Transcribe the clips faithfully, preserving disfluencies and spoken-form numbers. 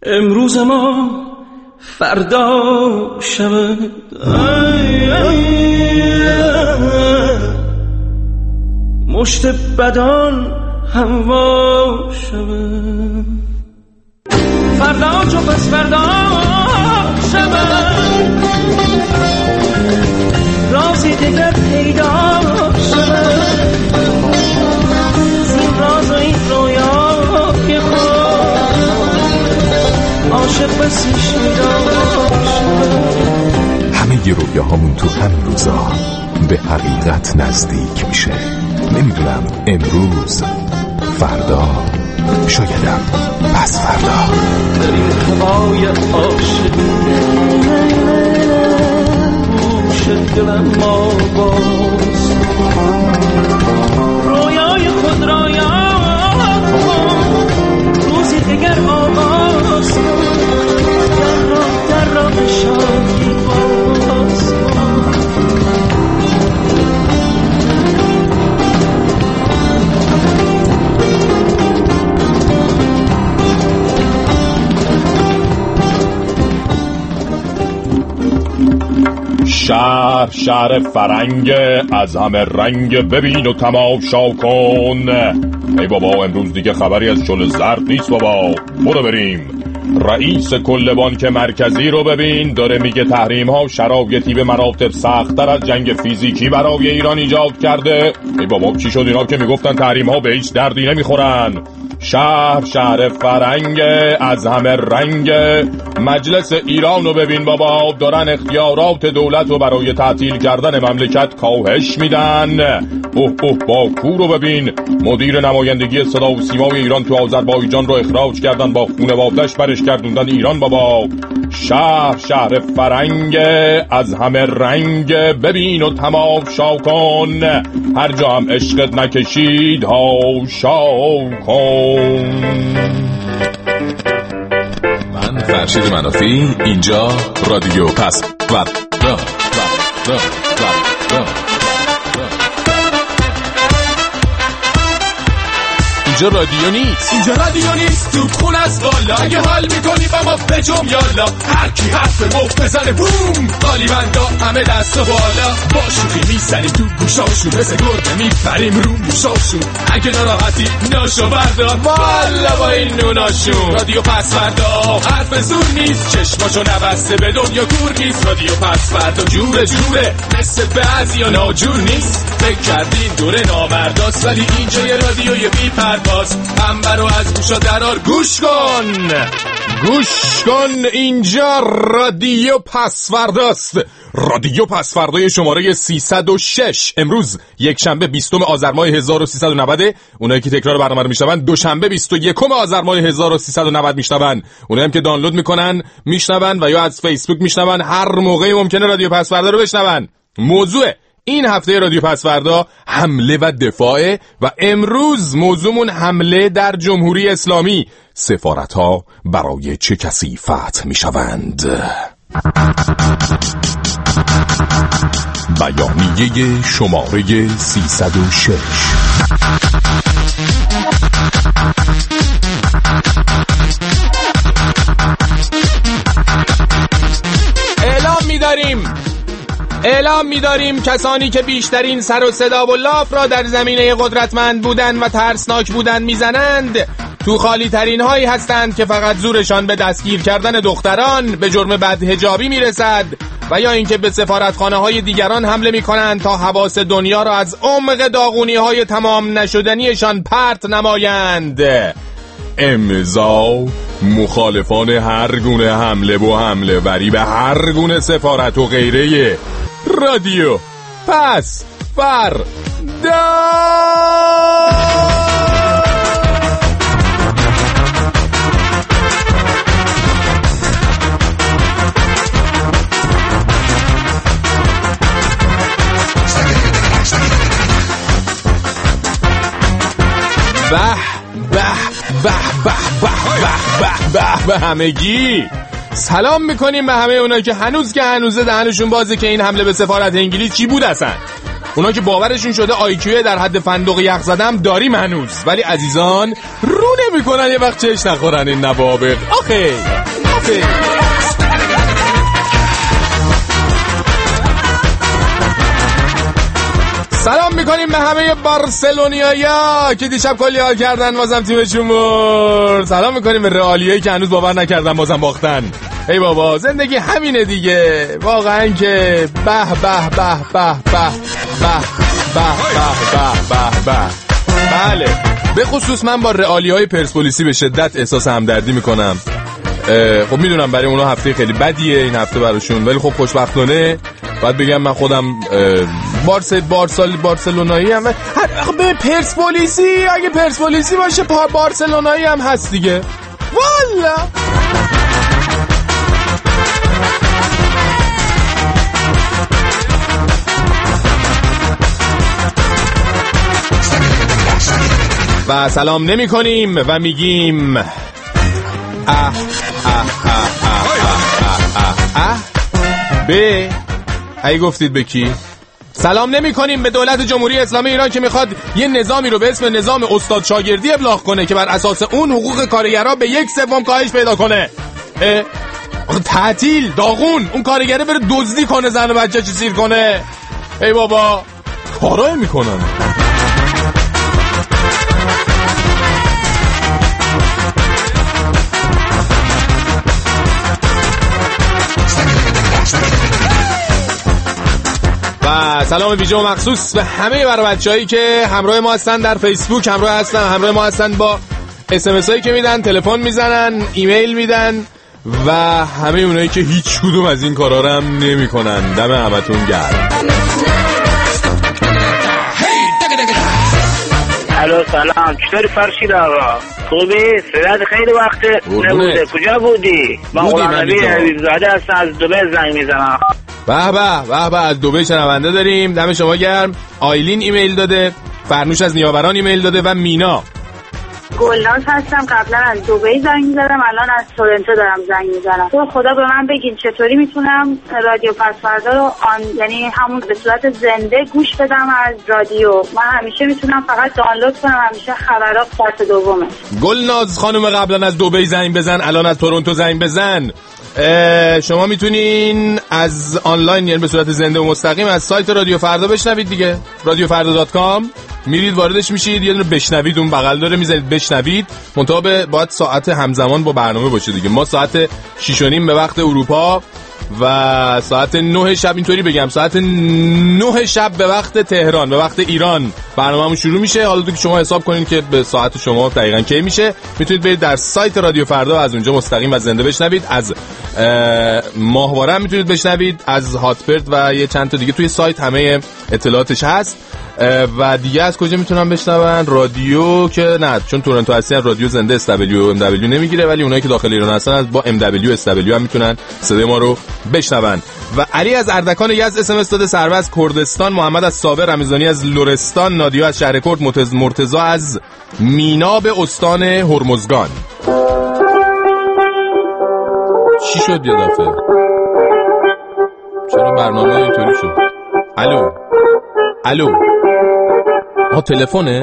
امروز ما فردا شود، مشت بدان هوا شود، فردا چو پس فردا شود، رازی دیگر پیدا شود، زین راز و این رویای خود عاشق بسیش میدا شود. همه ی رویاهامون تو همین روزا به حقیقت نزدیک میشه. نمیدونم امروز، فردا، شایدم پس فردا. در این هوای عاشقی گوش دلم ما باز، رویای خود را یاد کن، روزی دیگر آغاز کن، در راه در راه شادی باز کن. شهر شهر فرنگ، از همه رنگ ببین و تماشا کن. ای بابا امروز دیگه خبری از شل زرد نیست بابا، برو بریم. رئیس کل بانک مرکزی رو ببین، داره میگه تحریم ها شرایطی به مراتب سخت‌تر از جنگ فیزیکی برای ایران ایجاد کرده. ای بابا چی شد اینا که میگفتن تحریم ها به هیچ دردی نمیخورن؟ شهر شهر فرنگ، از همه رنگ. مجلس ایران رو ببین بابا، دارن اختیارات دولت رو برای تعطیل کردن مملکت کاهش میدن. اوه اوه باکو رو ببین، مدیر نمایندگی صدا و سیمای ایران تو آذربایجان رو اخراج کردن، با خونواده‌اش برش گردوندن ایران بابا. شهر شهر فرنگ، از همه رنگ ببین و تماشا کن، هر جا هم عشقت نکشید هاشا کن. من فرشید منافی، اینجا رادیو پس فردا. اینجا رادیو نیست، اینجا رادیو نیست، تو خون از بالا. اگه حال میکنی با ما بجم یالا، هر کی حرف مفت بزنه بوم، قالی بندا همه دست و بالا. با شوخی میزنیم تو گوشاشون، مثل گربه میپریم رو موشاشون. اگه ناراحتی ناشو بردار، والا با این نوناشون. رادیو پس فردا حرف زور نیست، چشماشو نبسته به دنیا کور نیست. رادیو پس فردا جوره جوره، مثل بعضیا ناجور نیست. فکر کردین دوره نامرداست، ولی اینجا یه رادیوی بی پرواز. پنبه رو از گوشا درار، گوش کن گوش کن، اینجا رادیو پسورداست. رادیو پسوردای شماره سیصد و شش. امروز یک شنبه بیستم آذر ماه هزار و سیصد و نود. اونایی که تکرار برنامه رو میشنون دوشنبه بیست و یکم آذر ماه هزار و سیصد و نود میشنون. اونایی هم که دانلود میکنن میشنون و یا از فیسبوک میشنون، هر موقعی ممکنه رادیو پسوردا رو بشنون. موضوع این هفته رادیو پسوردا حمله و دفاع و امروز موضوعمون حمله در جمهوری اسلامی. سفارت‌ها برای چه کسی فتح میشوند؟ بیانیه شماره سیصد و شش. اعلام می‌داریم اعلام می‌داریم کسانی که بیشترین سر و صدا و لاف را در زمینه قدرتمند بودن و ترسناک بودن میزنند، تو خالی ترین هایی هستند که فقط زورشان به دستگیر کردن دختران به جرم بدحجابی میرسد و یا اینکه به سفارتخانه های دیگران حمله میکنند تا حواس دنیا را از عمق داغونی های تمام نشدنیشان پرت نمایند. امضا مخالفان هر گونه حمله و حمله وری به هر گونه سفارت و غیره. رادیو پس فردا. به به به به به به به همگی سلام میکنیم به همه اونایی که هنوز که هنوزه دهنشون بازه که این حمله به سفارت انگلیس چی بود اصلا. اونا که باورشون شده آیکیو در حد فندق یخ زدم داریم هنوز، ولی عزیزان رو نمیکنن یه وقت چش نخورن این نوابق. آخه آخه سلام میکنیم به همه بارسلونیایا که دیشب کلی حال کردن بازم تیمشون برد. سلام میکنیم به رئالیایی که هنوز باور نکردن بازم باختن. ای بابا زندگی همینه دیگه واقعا که به به به به به به به به به به. بله به خصوص من با رئالیای پرسپولیسی به شدت احساس همدردی میکنم. خب میدونم برای اونا هفته خیلی بدیه این هفته براشون، ولی خب خوشبختانه باید بگم من خودم بارس بارسال بارسلونایی هم به پرسپولیسی، اگه پرسپولیسی باشه بارسلونایی هم هست دیگه والا. و سلام نمی کنیم و میگیم اه اه اه اه اه اه اه به ای گفتید به کی؟ سلام نمی کنیم به دولت جمهوری اسلامی ایران که میخواد یه نظامی رو به اسم نظام استاد شاگردی ابلاغ کنه که بر اساس اون حقوق کارگرها به یک سوم کاهش پیدا کنه. تعطیل داغون اون کارگره بره دزدی کنه، زن و بچه چی سیر کنه. ای بابا کارای میکنن. و سلام ویژه و مخصوص به همه برای بچه‌هایی که همراه ما هستن در فیسبوک، همراه هستن همراه ما هستن با اس ام اس هایی که میدن، تلفن میزنن، ایمیل میدن و همه اونایی که هیچ کدوم از این کارا رو هم نمی‌کنن. دم همتون گرم. الو سلام، چطوری فرشید آقا؟ خوبی؟ صدات خیلی وقت نبوده. کجا بودی؟ من غلام نبی حبیبزاده هستم از دبی زنگ میزنم. به به به به از دبی شنونده داریم. دم شما گرم. آیلین ایمیل داده، فرنوش از نیاوران ایمیل داده و مینا. گلناز هستم، قبلا از دبی زنگ میزدم، الان از تورنتو دارم زنگ میزنم. تو خدا به من بگین چطوری میتونم رادیو پسوردا رو آن یعنی همون به صورت زنده گوش بدم از رادیو. من همیشه میتونم فقط دانلود کنم، همیشه خبرات ساعت دومه. گلناز خانم قبلا از دبی زنگ بزن، الان از تورنتو زنگ بزن. شما میتونین از آنلاین یعنی به صورت زنده و مستقیم از سایت رادیو فردا بشنوید دیگه، رادیو فردا دات کام میرید واردش میشید، یه دونه بشنوید اون بغل داره میذارید بشنوید. منتها باید ساعت همزمان با برنامه باشه دیگه. ما ساعت شش و نیم به وقت اروپا و ساعت نه شب اینطوری بگم ساعت نه شب به وقت تهران به وقت ایران برنامه‌مون شروع میشه. حالا تو که شما حساب کنین که به ساعت شما دقیقاً کی میشه، میتونید برید در سایت رادیو فردا از اونجا مستقیم و زنده بشنوید. از ماهواره میتونید بشنوید، از هاتبرد و یه چند تا دیگه توی سایت همه اطلاعاتش هست. و دیگه از کجا میتونن بشنون؟ رادیو که نه، چون تورنتو هستن رادیو زنده اس دبلیو و ام دبلیو نمیگیره، ولی اونایی که داخل ایران هستن از با ام دبلیو اس دبلیو هم میتونن صدای ما رو بشنون. و علی از اردکان یزد اس ام اس داده، سرو از کردستان، محمد از صابر، رمضانی از لرستان، نادیا از شهر کرد، مرتضی مرتضی از مینا به استان هرمزگان. چی شد یه دفعه؟ چرا برنامه اینطوری شد؟ الو الو ها تلفنه؟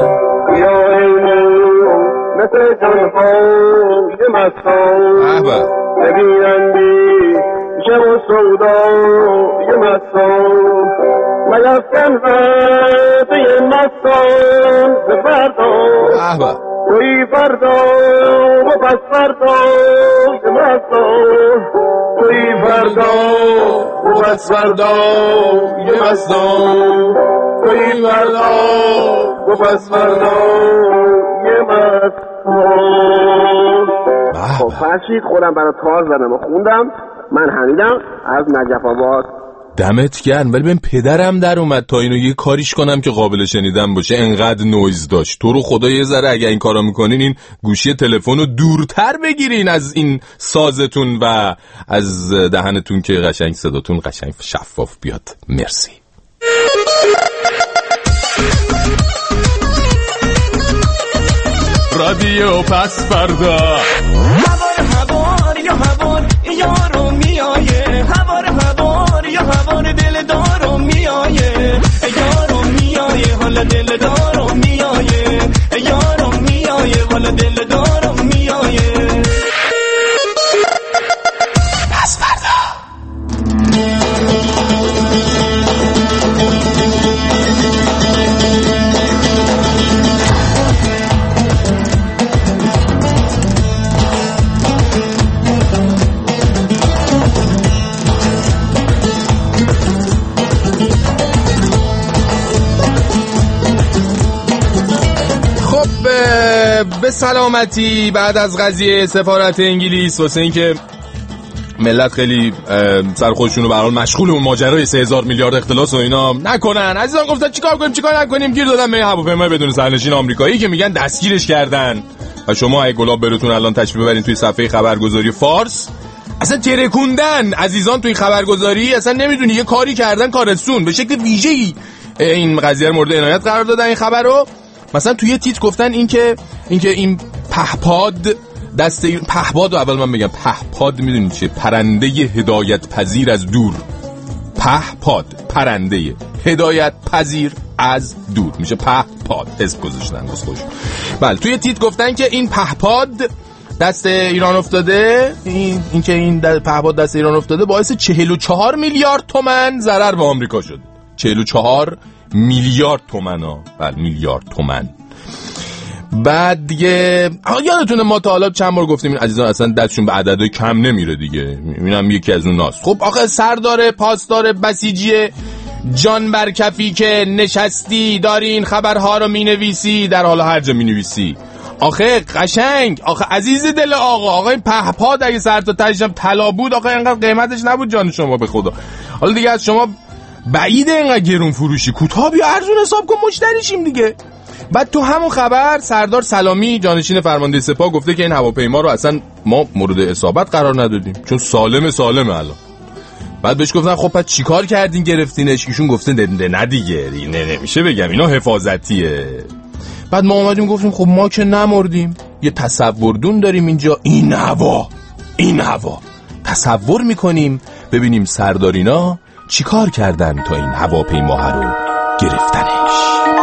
مثل جنهای مستان ببینندی شب و سودای مستان میفکن وقتی مستان زفردان توی فردا و پس فردا مستان توی فردا و پس فردا یه مستان توی فردا و پس فردا یه مستان. خب فرشید خودم برای تار زدم و خوندم. من حمیدم از نجف آباد. دمت گرم. ولی من پدرم در اومد تا اینو یه کاریش کنم که قابل شنیدن باشه، انقدر نویز داشت. تو رو خدا یه ذره اگه این کارا میکنین این گوشی تلفن رو دورتر بگیرین از این سازتون و از دهنتون که قشنگ صداتون قشنگ شفاف بیاد. مرسی. رادیو پس فردا. هوار هوار یا هوار یارو میایه، هوار هوار یا هوار دل دارو میایه، یارو سلامتی بعد از قضیه سفارت انگلیس واسه این که ملت خیلی سر خودشونو به هر حال مشغول اون ماجرای سه هزار میلیارد اختلاس و اینا نکنن، عزیزان گفتن چیکار کنیم چیکار نکنیم، گیر دادن به هواپیمای بدون سرنشین آمریکایی که میگن دستگیرش کردن. و شما اگه گلاب براتون الان تشریف ببرین توی صفحه خبرگزاری فارس، اصلا ترکوندن عزیزان توی خبرگزاری، اصلا نمیدونی یه کاری کردن کارستون به شکل ویژه‌ای این قضیه رو مورد عنایت قرار دادن. این خبر رو مثلا توی تیتر گفتن این که این که این پهپاد دست این پهپاد رو اول من بگم پهپاد میدونی چیه؟ پرنده هدایت پذیر از دور. پهپاد پرنده هدایت پذیر از دور میشه پهپاد، اسم گذاشتن واسه خوش. بله توی تیتر گفتن که این پهپاد دست ایران افتاده، این اینکه این پهپاد دست ایران افتاده باعث چهل و چهار میلیارد تومان ضرر به آمریکا شد. چهل و چهار میلیارد تومان ها. بله میلیارد تومان. بعد دیگه یادتونه ما تا حالا چند بار گفتیم این عزیزان اصلا دستشون به عدد کم نمیره دیگه، اینم یکی از اون ناست. خب آخه سردار پاسدار بسیجی جان برکفی که نشستی داری این خبرها رو مینویسی، در حال هر جا مینویسی. آخه قشنگ، آخه عزیز دل آقا، آقا این پهپاد اگه سر تا تهش هم طلا بود آخه اینقدر قیمتش نبود جان شما به خدا. حالا دیگه از شما بعیده اینقدر گرون فروشی، کوتاه بیا ارزون حساب کن مشتریشیم دیگه. بعد تو همون خبر سردار سلامی جانشین فرمانده سپاه گفته که این هواپیما رو اصلا ما مورد اصابت قرار ندادیم چون سالم سالمه الان. بعد بهش گفتن خب پس چیکار کردین گرفتینش؟ ایشون گفته نه نه دیگه نه نمیشه بگم اینا حفاظتیه. بعد ما اومدیم گفتیم خب ما که نمردیم، یه تصوردون داریم اینجا، این هوا این هوا تصور میکنیم ببینیم سردارینا چیکار کردن تا این هواپیما رو گرفتنش.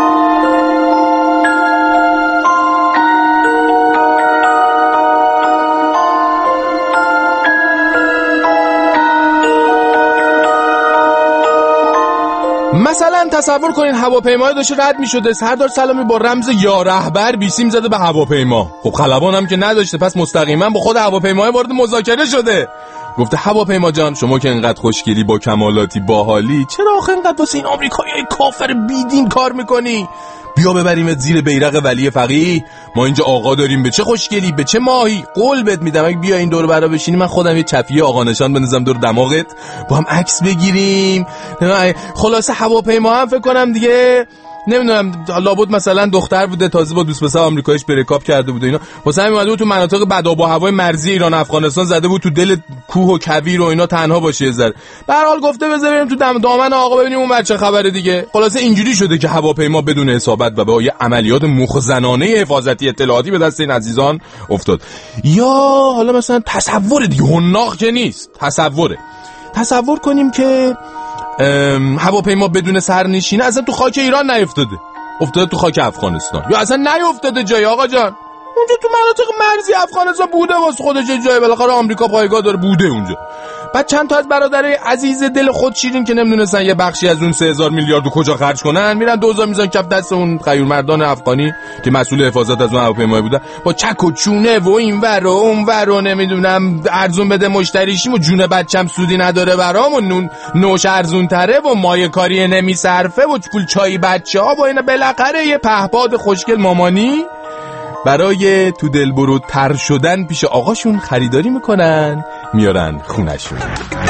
مثلا تصور کنین هواپیمای داشته رد میشده، سردار سلامی با رمز یا رهبر بیسیم زده به هواپیما. خب خلبان هم که نداشته، پس مستقیما با خود هواپیمای وارد مذاکره شده. گفته هواپیما جان شما که اینقدر خوشگلی با کمالاتی باحالی، چرا آخه اینقدر واسه این آمریکاییای کافر بیدین کار میکنی؟ بیا ببریمت زیر بیرق ولی فقیه، ما اینجا آقا داریم به چه خوشگلی به چه ماهی. قول بهت میدم اگه بیا این دور برا بشینی من خودم یه چفیه آقا نشان بندازم دور دماغت با هم عکس بگیریم. خلاصه هواپیما هم فکر کنم دیگه نمیدونم لابد مثلا دختر بوده تازه با دوست پسر آمریکاییش بریکاپ کرده بود و اینا، واسه همین اومده بود تو مناطق بد آب و هوای مرزی ایران افغانستان زده بود تو دل کوه و کویر و اینا تنها باشه یه ذره. به هر حال گفته بذاریم تو دم دامن آقا ببینیم اون بچه خبره دیگه. خلاصه اینجوری شده که هواپیما بدون اصابت و با یه عملیات مخزنانه حفاظتی اطلاعاتی به دست این عزیزان افتاد. یا حالا مثلا تصور دیگه حناق که نیست، تصوره تصور کنیم که هواپیما بدون سرنشینه اصلا تو خاک ایران نیفتاده، افتاده تو خاک افغانستان، یا اصلا نیفتاده جای آقا جان اونجا تو مناطق مرزی افغانستان بوده واسه خودش جای، بالاخره آمریکا پایگاه داره بوده اونجا. بعد چند تا از برادرای عزیز دل خود شیرین که نمیدونستن یه بخشی از اون سه هزار میلیارد رو کجا خرج کنن، میرن دوزار میزان کف دست اون غیور مردان افغانی که مسئول حفاظت از اون هواپیما بودن، با چک و چونه و این ور و اون ور و نمیدونم ارزون بده مشتریشیم و جون بچم سودی نداره برام و نون نوش ارزون تره و مایه کاری نمیصرفه و پول چای بچه‌ها و اینا. بالاخره یه پهپاد خوشگل مامانی برای تو دلبرو تر شدن پیش آقاشون خریداری میکنن میارن خونشون.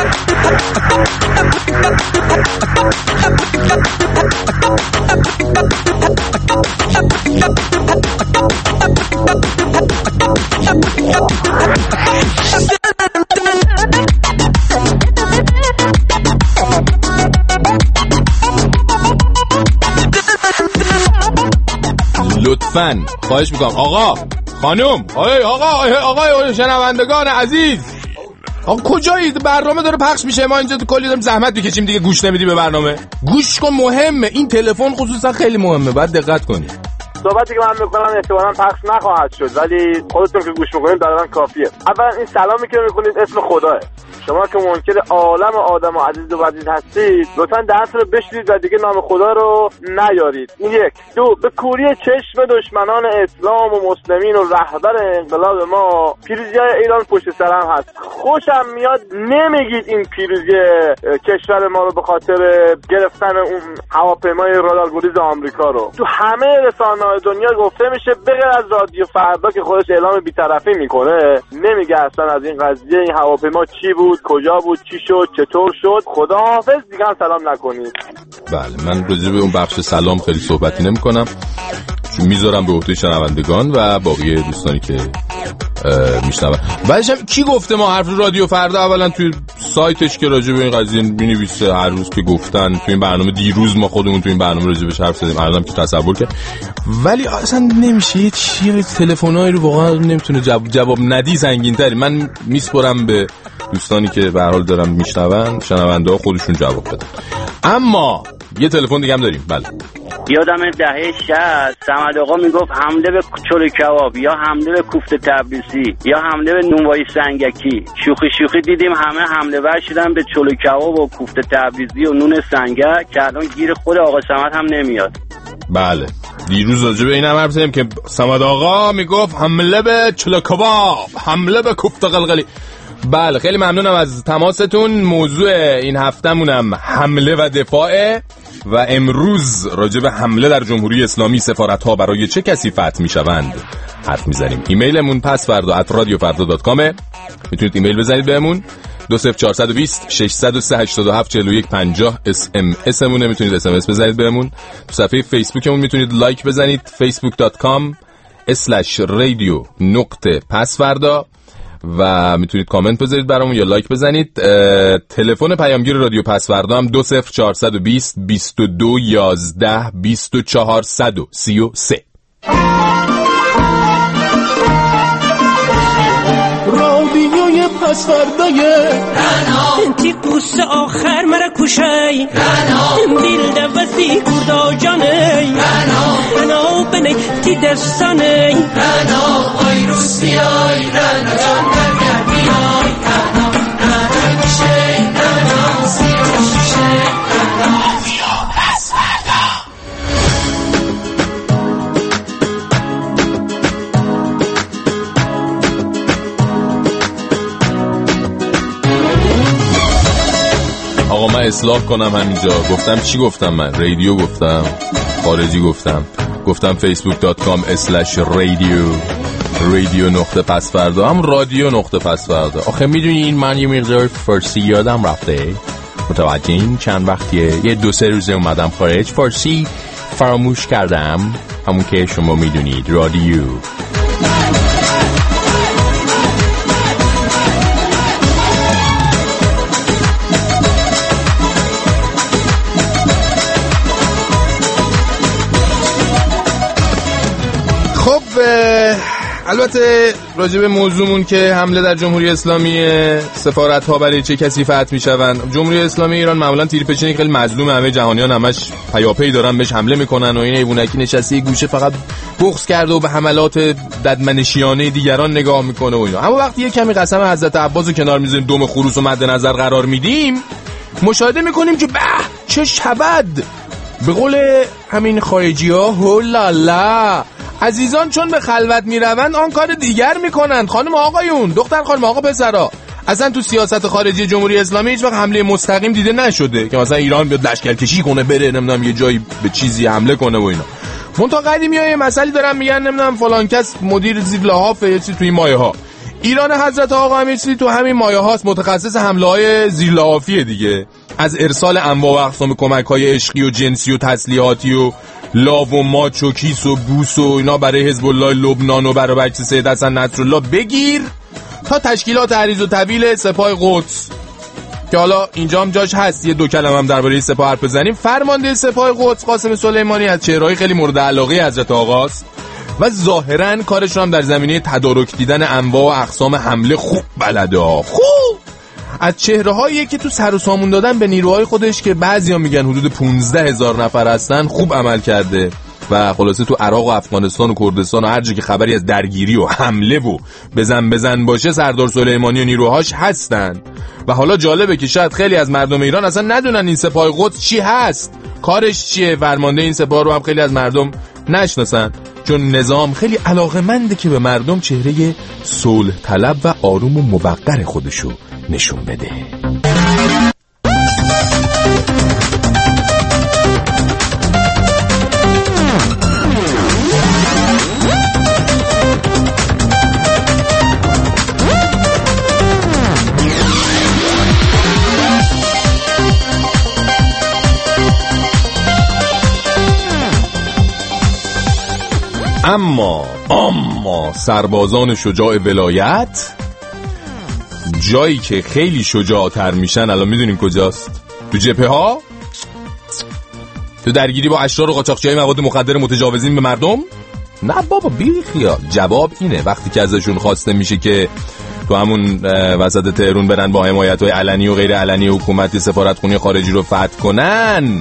لطفاً خواهش میکنم آقا خانم آقای آقا آقای شنوندگان عزیز، آقا کجایید؟ برنامه داره پخش میشه، ما اینجا تو کلی داریم زحمت میکشیم دیگه، گوش نمیدی به برنامه؟ گوش کن مهمه، این تلفن خصوصا خیلی مهمه، باید دقت کنی. صحبتی که من میکنم احتمالاً پخش نخواهد شد ولی خودتون که گوش میکنید برای من کافیه. اولا این سلامی که میکنید اسم خداه، شما که منکر عالم آدم و عزیز و عزیز هستید لطفا دهنتون رو بشورید و دیگه نام خدا رو نیارید. این یک. دو، به کوری چشم دشمنان اسلام و مسلمین و رهبر انقلاب ما پیروزی ایران پشت سرم هست. خوشم میاد نمیگید این پیروزی کشور ما رو به خاطر گرفتن اون هواپیمای رادارگریز آمریکا رو تو همه رسانه‌های دنیا گفته میشه، بغیر از رادیو فردا که خودش اعلام بی‌طرفی میکنه نمیگه اصلا از این قضیه این هواپیما چی بود، کجا بود، چی شد، چطور شد. خداحافظ، دیگه هم سلام نکنید. بله، من راجع به اون بخش سلام خیلی صحبتی نمی‌کنم، چون میذارم به عهده شنوندگان و باقی دوستانی که میشنون. بعدش هم کی گفته ما حرف رادیو فردا اولا توی سایتش که راجع به این قضیه می‌نویسه هر روز که گفتن توی این برنامه، دیروز ما خودمون توی این برنامه راجع بهش حرف زدیم، الانم که تصور کرد، ولی اصلا نمیشه یه چیه تلفن‌هایی رو واقعا نمیتونه جواب, جواب ندی سنگین‌تری. من میسپرم به دوستانی که به هر حال دارن میشنون، شنونده خودشون جواب بدن. اما یه تلفن دیگه هم داریم. بله، یادم دهه شصت صمد آقا میگفت حمله به چلو کباب یا حمله به کوفته تبریزی یا حمله به نونوایی سنگکی. شوخی شوخی دیدیم همه حمله ور شدن به چلو کباب و کوفته تبریزی و نون سنگک که الان گیر خود آقا صمد هم نمیاد. بله، دیروز راجع به این هم حرف زدیم که صمد آقا میگفت حمله به چلو کباب، حمله به کوفته قلقلی. بله، خیلی ممنونم از تماستون. موضوع این هفته‌مونم حمله و دفاع و امروز راجع به حمله در جمهوری اسلامی سفارت‌ها برای چه کسی فتح می‌شوند حرف می‌زنیم. ایمیلمون پس فردا ات رادیو فردا دات کام. میتونید ایمیل بزنید بهمون. دو صفر چهار دو صفر شش صفر سه هشت هفت چهار یک پنجاه اس ام اس مونه. میتونید اس ام اس بزنید بهمون. تو صفحه فیسبوکمون میتونید لایک بزنید facebook dot com slash radio نقطه پس فردا و میتونید کامنت بذارید برامون یا لایک بزنید. تلفن پیامگیر رادیو پس فردا هم دو صفر چهار دو صفر بیست و دو یازده بیست و چهار سی و سه. رادیوی پس فردای انتی قوس آخر مرا کشای دل دوستی کردا جانی رنا بنی تی دستانی رنا آی روسیای رنا جان برگر بیای رنا رنا کشی رنا سی و شیشه رنا رادیو پس فردا. آقا من اصلاح کنم همینجا، گفتم چی گفتم؟ من رادیو گفتم، خارجی گفتم، گفتم facebook dot com slash radio رادیو نقطه پس فردا، هم رادیو نقطه پس فردا. آخه میدونی این من یه مقدار فارسی یادم رفته، متوجهین؟ چند وقتیه یه دو سه روزه اومدم خارج، فارسی فراموش کردم، همون که شما میدونید رادیو. خب البته راجع به موضوعمون که حمله در جمهوری اسلامی سفارت‌ها برای چه کسی فتح می‌شوند، جمهوری اسلامی ایران معمولا تیرپچینی خیلی مظلوم، همه جهانیان همش پیاپی دارن بهش حمله میکنن و این ایوونکی نشسته گوشه فقط بغض کرده و به حملات ددمنشیانه دیگران نگاه میکنه و اینا. اما وقتی یه کمی قسم حضرت عباس رو کنار میذاریم، دم خروس رو مد نظر قرار میدیم، مشاهده میکنیم که به چه شبد، به قول همین خارجی‌ها هولالا، عزیزان چون به خلوت میروند آن کار دیگر میکنند. خانم آقایون، دختر خانم آقا پسرا، اصلا تو سیاست خارجی جمهوری اسلامی هیچ وقت حمله مستقیم دیده نشده که مثلا ایران بیاد لشکرکشی کنه بره نمیدونم یه جایی به چیزی حمله کنه و اینا. منتها قدیمی‌ها یه مسئله دارن میگن نمیدونم فلان کس مدیر زیر لحاف یه چیزی توی مایه ها. ایران حضرت آقا هم چیزی تو همین مایه هاست، متخصص حمله‌های زیر لحافیه دیگه، از ارسال انواع و اقسام کمک‌های عشقی و جنسی و تسلیحاتی و لاو و ماچ و کیس و بوس و اینا برای حزب الله لبنان و برای بچه سید حسن نصرالله بگیر تا تشکیلات عریض و طویل سپاه قدس که حالا اینجا هم جاش هست یه دو کلمه هم درباره سپاه حرف بزنیم. فرمانده سپاه قدس قاسم سلیمانی از چهره‌های خیلی مورد علاقه حضرت آقاست و ظاهراً کارشون هم در زمینه تدارک دیدن انواع و اقسام حمله خوب بلده. خوب از چهره‌هایی که تو سر و سامون دادن به نیروهای خودش که بعضیا میگن حدود پانزده هزار نفر هستن خوب عمل کرده. و خلاصه تو عراق و افغانستان و کردستان و هر جا که خبری از درگیری و حمله و بزن بزن باشه سردار سلیمانی و نیروهاش هستن. و حالا جالبه که شاید خیلی از مردم ایران اصلا ندونن این سپاه قدس چی هست، کارش چیه، فرمانده این سپاه رو هم خیلی از مردم نشناسن، چون نظام خیلی علاقه‌منده که به مردم چهره صلح طلب و آروم و موقر خودشو نشون بده. اما اما سربازان شجاع ولایت، جایی که خیلی شجاع‌تر میشن الان میدونین کجاست؟ تو جبهه ها، تو درگیری با اشرار و قاچاقچیای مواد مخدر متجاوزین به مردم. نه بابا بی خیال، جواب اینه وقتی که ازشون خواسته میشه که تو همون وسط تهران برن با حمایت‌های علنی و غیر علنی حکومت سفارتخونه خارجی رو فتح کنن.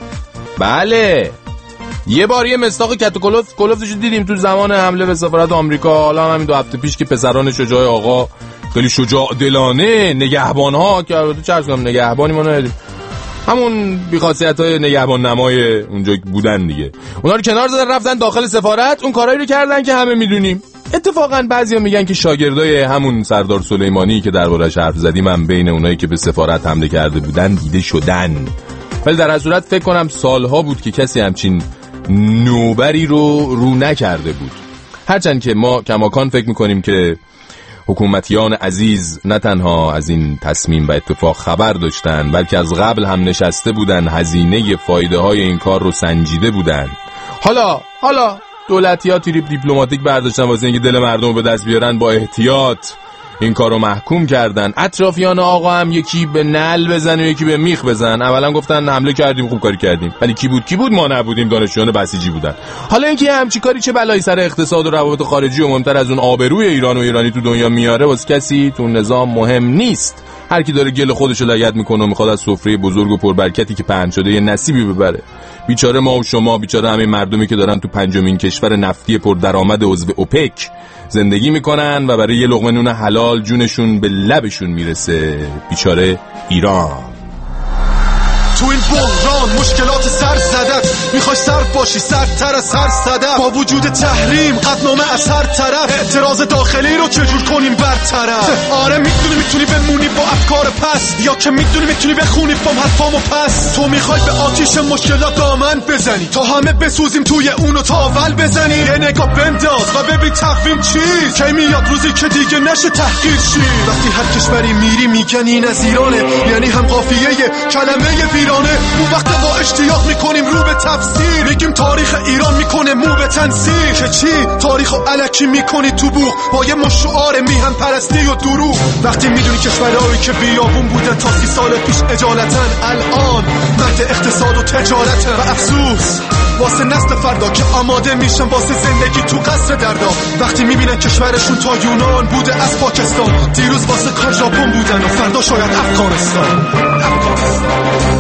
بله یه بار یه مستاق کت و کلوف کلوفشو دیدیم تو زمان حمله به سفارت آمریکا. حالا همین دو هفته پیش که پسران شجاع آقا خیلی شجاع دلانه نگهبان‌ها که البته چه عرض کنم نگهبانی ما ندیدیم، همون بی‌خاصیت‌های نگهبان نمای اونجا بودن دیگه، اونا رو کنار زدن رفتن داخل سفارت اون کارایی رو کردن که همه میدونیم. اتفاقا بعضیا میگن که شاگردای همون سردار سلیمانی که دربارش حرف زدیم هم بین اونایی که به سفارت حمله کرده بودن دیده شدن. ولی در هر صورت فکر کنم سالها بود که کسی همچین نوبری رو رو نکرده بود. هرچند که ما کماکان فکر میکنیم که حکومتیان عزیز نه تنها از این تصمیم و اتفاق خبر داشتن، بلکه از قبل هم نشسته بودن هزینه فایده های این کار رو سنجیده بودن. حالا حالا دولتی‌ها تریپ دیپلماتیک برداشتن واسه اینکه دل مردم رو به دست بیارن، با احتیاط این کارو محکوم کردن. اطرافیان آقا هم یکی به نل بزن و یکی به میخ بزن. اولا گفتن حمله کردیم خوب کاری کردیم، ولی کی بود کی بود ما نبودیم، دانشجویان بسیجی بودن. حالا اینکه همچی کاری چه بلایی سر اقتصاد و روابط خارجی و مهمتر از اون آبروی ایران و ایرانی تو دنیا میاره واسه کسی تو نظام مهم نیست. هر کی داره گل خودشو لگد میکنه و میخواد از سفره بزرگ و پربرکتی که پهن شده یه نصیبی ببره. بیچاره ما و شما، بیچاره همین مردمی که دارن تو پنجمین کشور نفتی پردرآمد عضو اوپک زندگی میکنن و برای یه لقمه نون حلال جونشون به لبشون میرسه. بیچاره ایران. تو این بحران مشکلات سر زدت میخوای سرد باشی سردتر از هر صدف، با وجود تحریم قطعنامه از هر طرف، اعتراض داخلی رو چجور کنیم برطرف. آره میدونی میتونی بمونی با افکار پس، یا که میدونی میتونی بخونی بام حرفامو پس. تو میخوای به آتیش مشکلات دامن بزنی تا همه بسوزیم توی اونو تا اول بزنی. یه نگاه بنداز و ببین تقویم چیست، کی میاد روزی که دیگه نشه تحقیر شی. وقتی هر کشوری میری میگن این از ایرانه، یعنی هم قافیه کلمه ویرانه. اون وقت با اشتیاق میکنیم رو به تفسیر، میگیم تاریخ ایران میکنه مو به تنسیر. که چی؟ تاریخو الکی میکنی تو بوق با یه مشعار میهن پرستی و دروغ. وقتی میدونی کشورهایی که بیابون بودن تا سی سال پیش اجالتن الان مهد اقتصاد و تجارتن. و افسوس واسه نسل فردا که آماده میشن واسه زندگی تو قصر دردا. وقتی میبینن کشورشون تا یونان بوده از پاکستان، دیروز واسه کار ژاپن بودن و فردا شاید افغانستان. افغانستان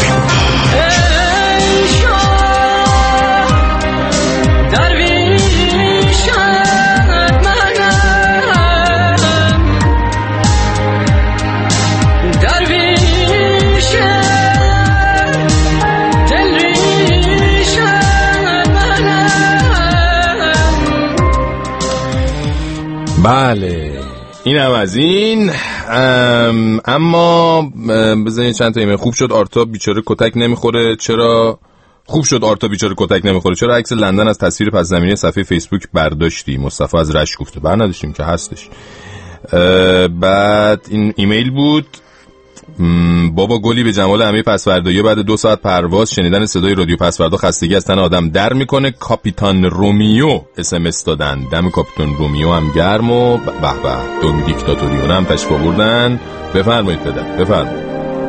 بله اینم از این. ام اما بزنید چند تا ایمیل. خوب شد آرتا بیچاره کتک نمیخوره. چرا خوب شد آرتا بیچاره کتک نمیخوره؟ چرا عکس لندن از تصویر پس زمینی صفحه فیسبوک برداشتی؟ مصطفی از رشت گفته. بر نداشتیم که هستش. بعد این ایمیل بود. بابا گلی به جمال همه پسوردایی بعد دو ساعت پرواز شنیدن صدای رادیو پسوردا خستگی از تن آدم در میکنه. کاپیتان رومیو اس ام اس دادن. دم کاپیتان رومیو هم گرم و به به. دون دیکتاتوریون هم تشریف آوردن. بفرمایید پدر بفرمایید.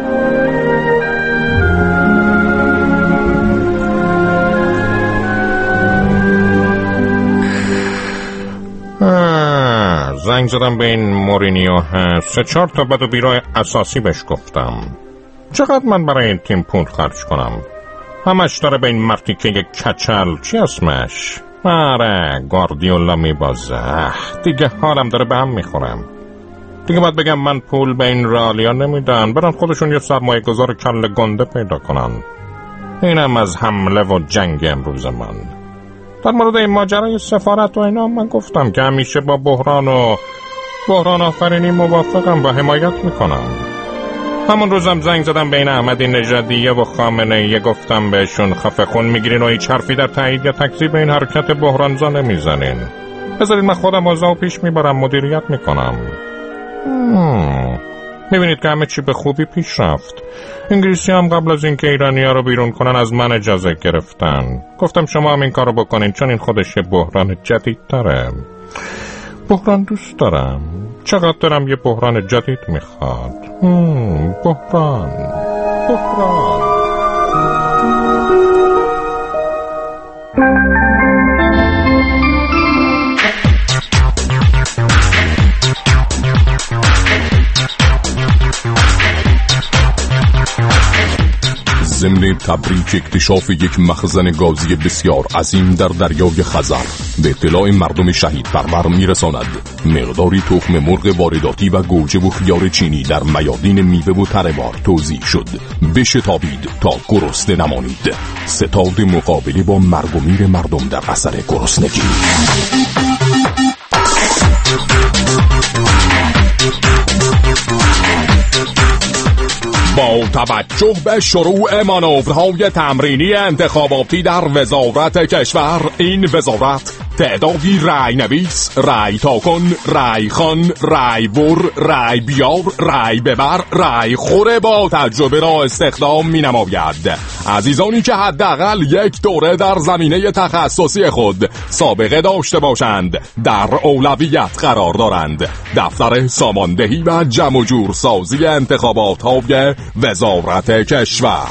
زنگ زدم به این مورینیو هست، سه چهار تا بد و بیرای اساسی بهش گفتم. چقدر من برای این تیم پول خرج کنم؟ همش داره به این مرتیکه کچل چی اسمش؟ آره گاردیولا میبازه. دیگه حالم داره به هم میخورم. دیگه باید بگم من پول به این رالیا نمیدن، برن خودشون یه سرمایه گذار کله گنده پیدا کنن. اینم از حمله و جنگ امروز من. در مورد این ماجرای سفارت و اینا من گفتم که همیشه با بحران و بحران آفرینی موافقم و حمایت میکنم. همون روزم زنگ زدم بین احمدی نژادیه و خامنه‌ای، گفتم بهشون خفه خون میگیرین و هیچ حرفی در تایید یا تکذیب این حرکت بحرانزا نمیزنین. بذارید من خودم اوضاعو پیش میبرم، مدیریت میکنم. میبینید که همه چی به خوبی پیش رفت. انگلیسی هم قبل از اینکه ایرانی‌ها رو بیرون کنن از من اجازه گرفتن. گفتم شما هم این کارو بکنین چون این خودش یه بحران جدید داره. بحران دوست دارم. چقدر دارم یه بحران جدید میخواد. هم، بحران بحران ضمن تبریک اکتشاف یک مخزن گازی بسیار عظیم در دریای خزر به اطلاع مردم شهید پرور میرساند. مقداری تخم مرغ وارداتی و گوجه و خیار چینی در میادین میوه و تره‌بار توزیع شد. بشتابید تا گرسنه نمانید. ستاد مقابله با مرگ و میر مردم در اثر گرسنگی. با توجه به شروع مانورهای تمرینی انتخاباتی در وزارت کشور، این وزارت تعدادی رای نویس، رای تاکن، رای خان، رای ور، رای بیار، رای ببر، رای خوره با تجربه را استخدام می نماید. عزیزانی که حداقل یک دوره در زمینه تخصصی خود سابقه داشته باشند در اولویت قرار دارند. دفتر ساماندهی و جمع و جور سازی انتخابات های وزارت کشور.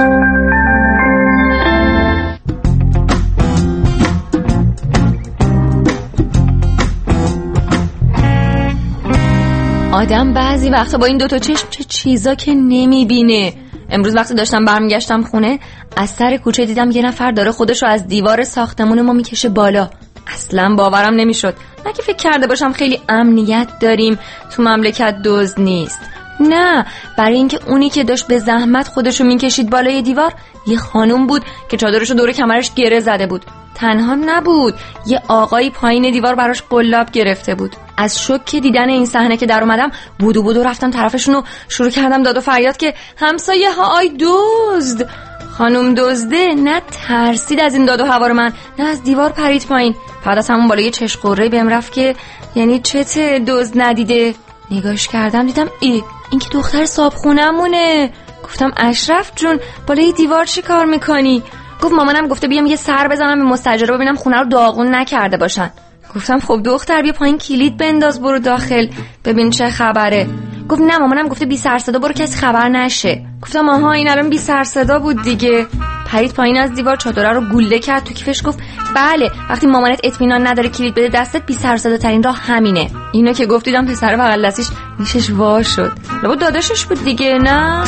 آدم بعضی وقتا با این دوتا چشم چه چیزا که نمیبینه. امروز وقتی داشتم برمیگشتم خونه از سر کوچه دیدم یه نفر داره خودشو از دیوار ساختمون ما میکشه بالا. اصلا باورم نمیشد. من که فکر کرده باشم خیلی امنیت داریم تو مملکت دزد نیست. نه، برای اینکه اونی که داشت به زحمت خودشو میکشید بالای دیوار یه خانم بود که چادرشو دور کمرش گره زده بود. تنها نبود، یه آقایی پایین دیوار براش قلاب گرفته بود. از شوک دیدن این صحنه که در اومدم بودو بودو رفتم طرفشون و شروع کردم داد و فریاد که همسایه ها آی دزد. خانم دزده نه ترسید از این داد و هوار من، نه از دیوار پرید پایین. بعد از همون بالا یه چشم قره‌ای بهم رفت که یعنی چته دزد ندیده. نگاش کردم دیدم ای این که دختر صابخونمونه. گفتم اشرف جون بالای دیوار چی کار میکنی؟ گفت مامانم گفته بیام یه سر بزنم به مستاجره ببینم خونه رو داغون نکرده باشن. گفتم خب دختر بیا پایین کلید بنداز برو داخل ببین چه خبره. گفت نه مامانم گفته بی سر صدا برو کسی خبر نشه. گفتم آها این الان بی سر صدا بود دیگه. پرید پایین از دیوار چادره رو گوله کرد تو کیفش. گفت بله وقتی مامانت اطمینان نداره کلید بده دستت بی سر صدا ترین راه همینه. اینو که گفت دیدم پسر بغل دستش نیشش وا شد. لابد داداشش بود دیگه. نه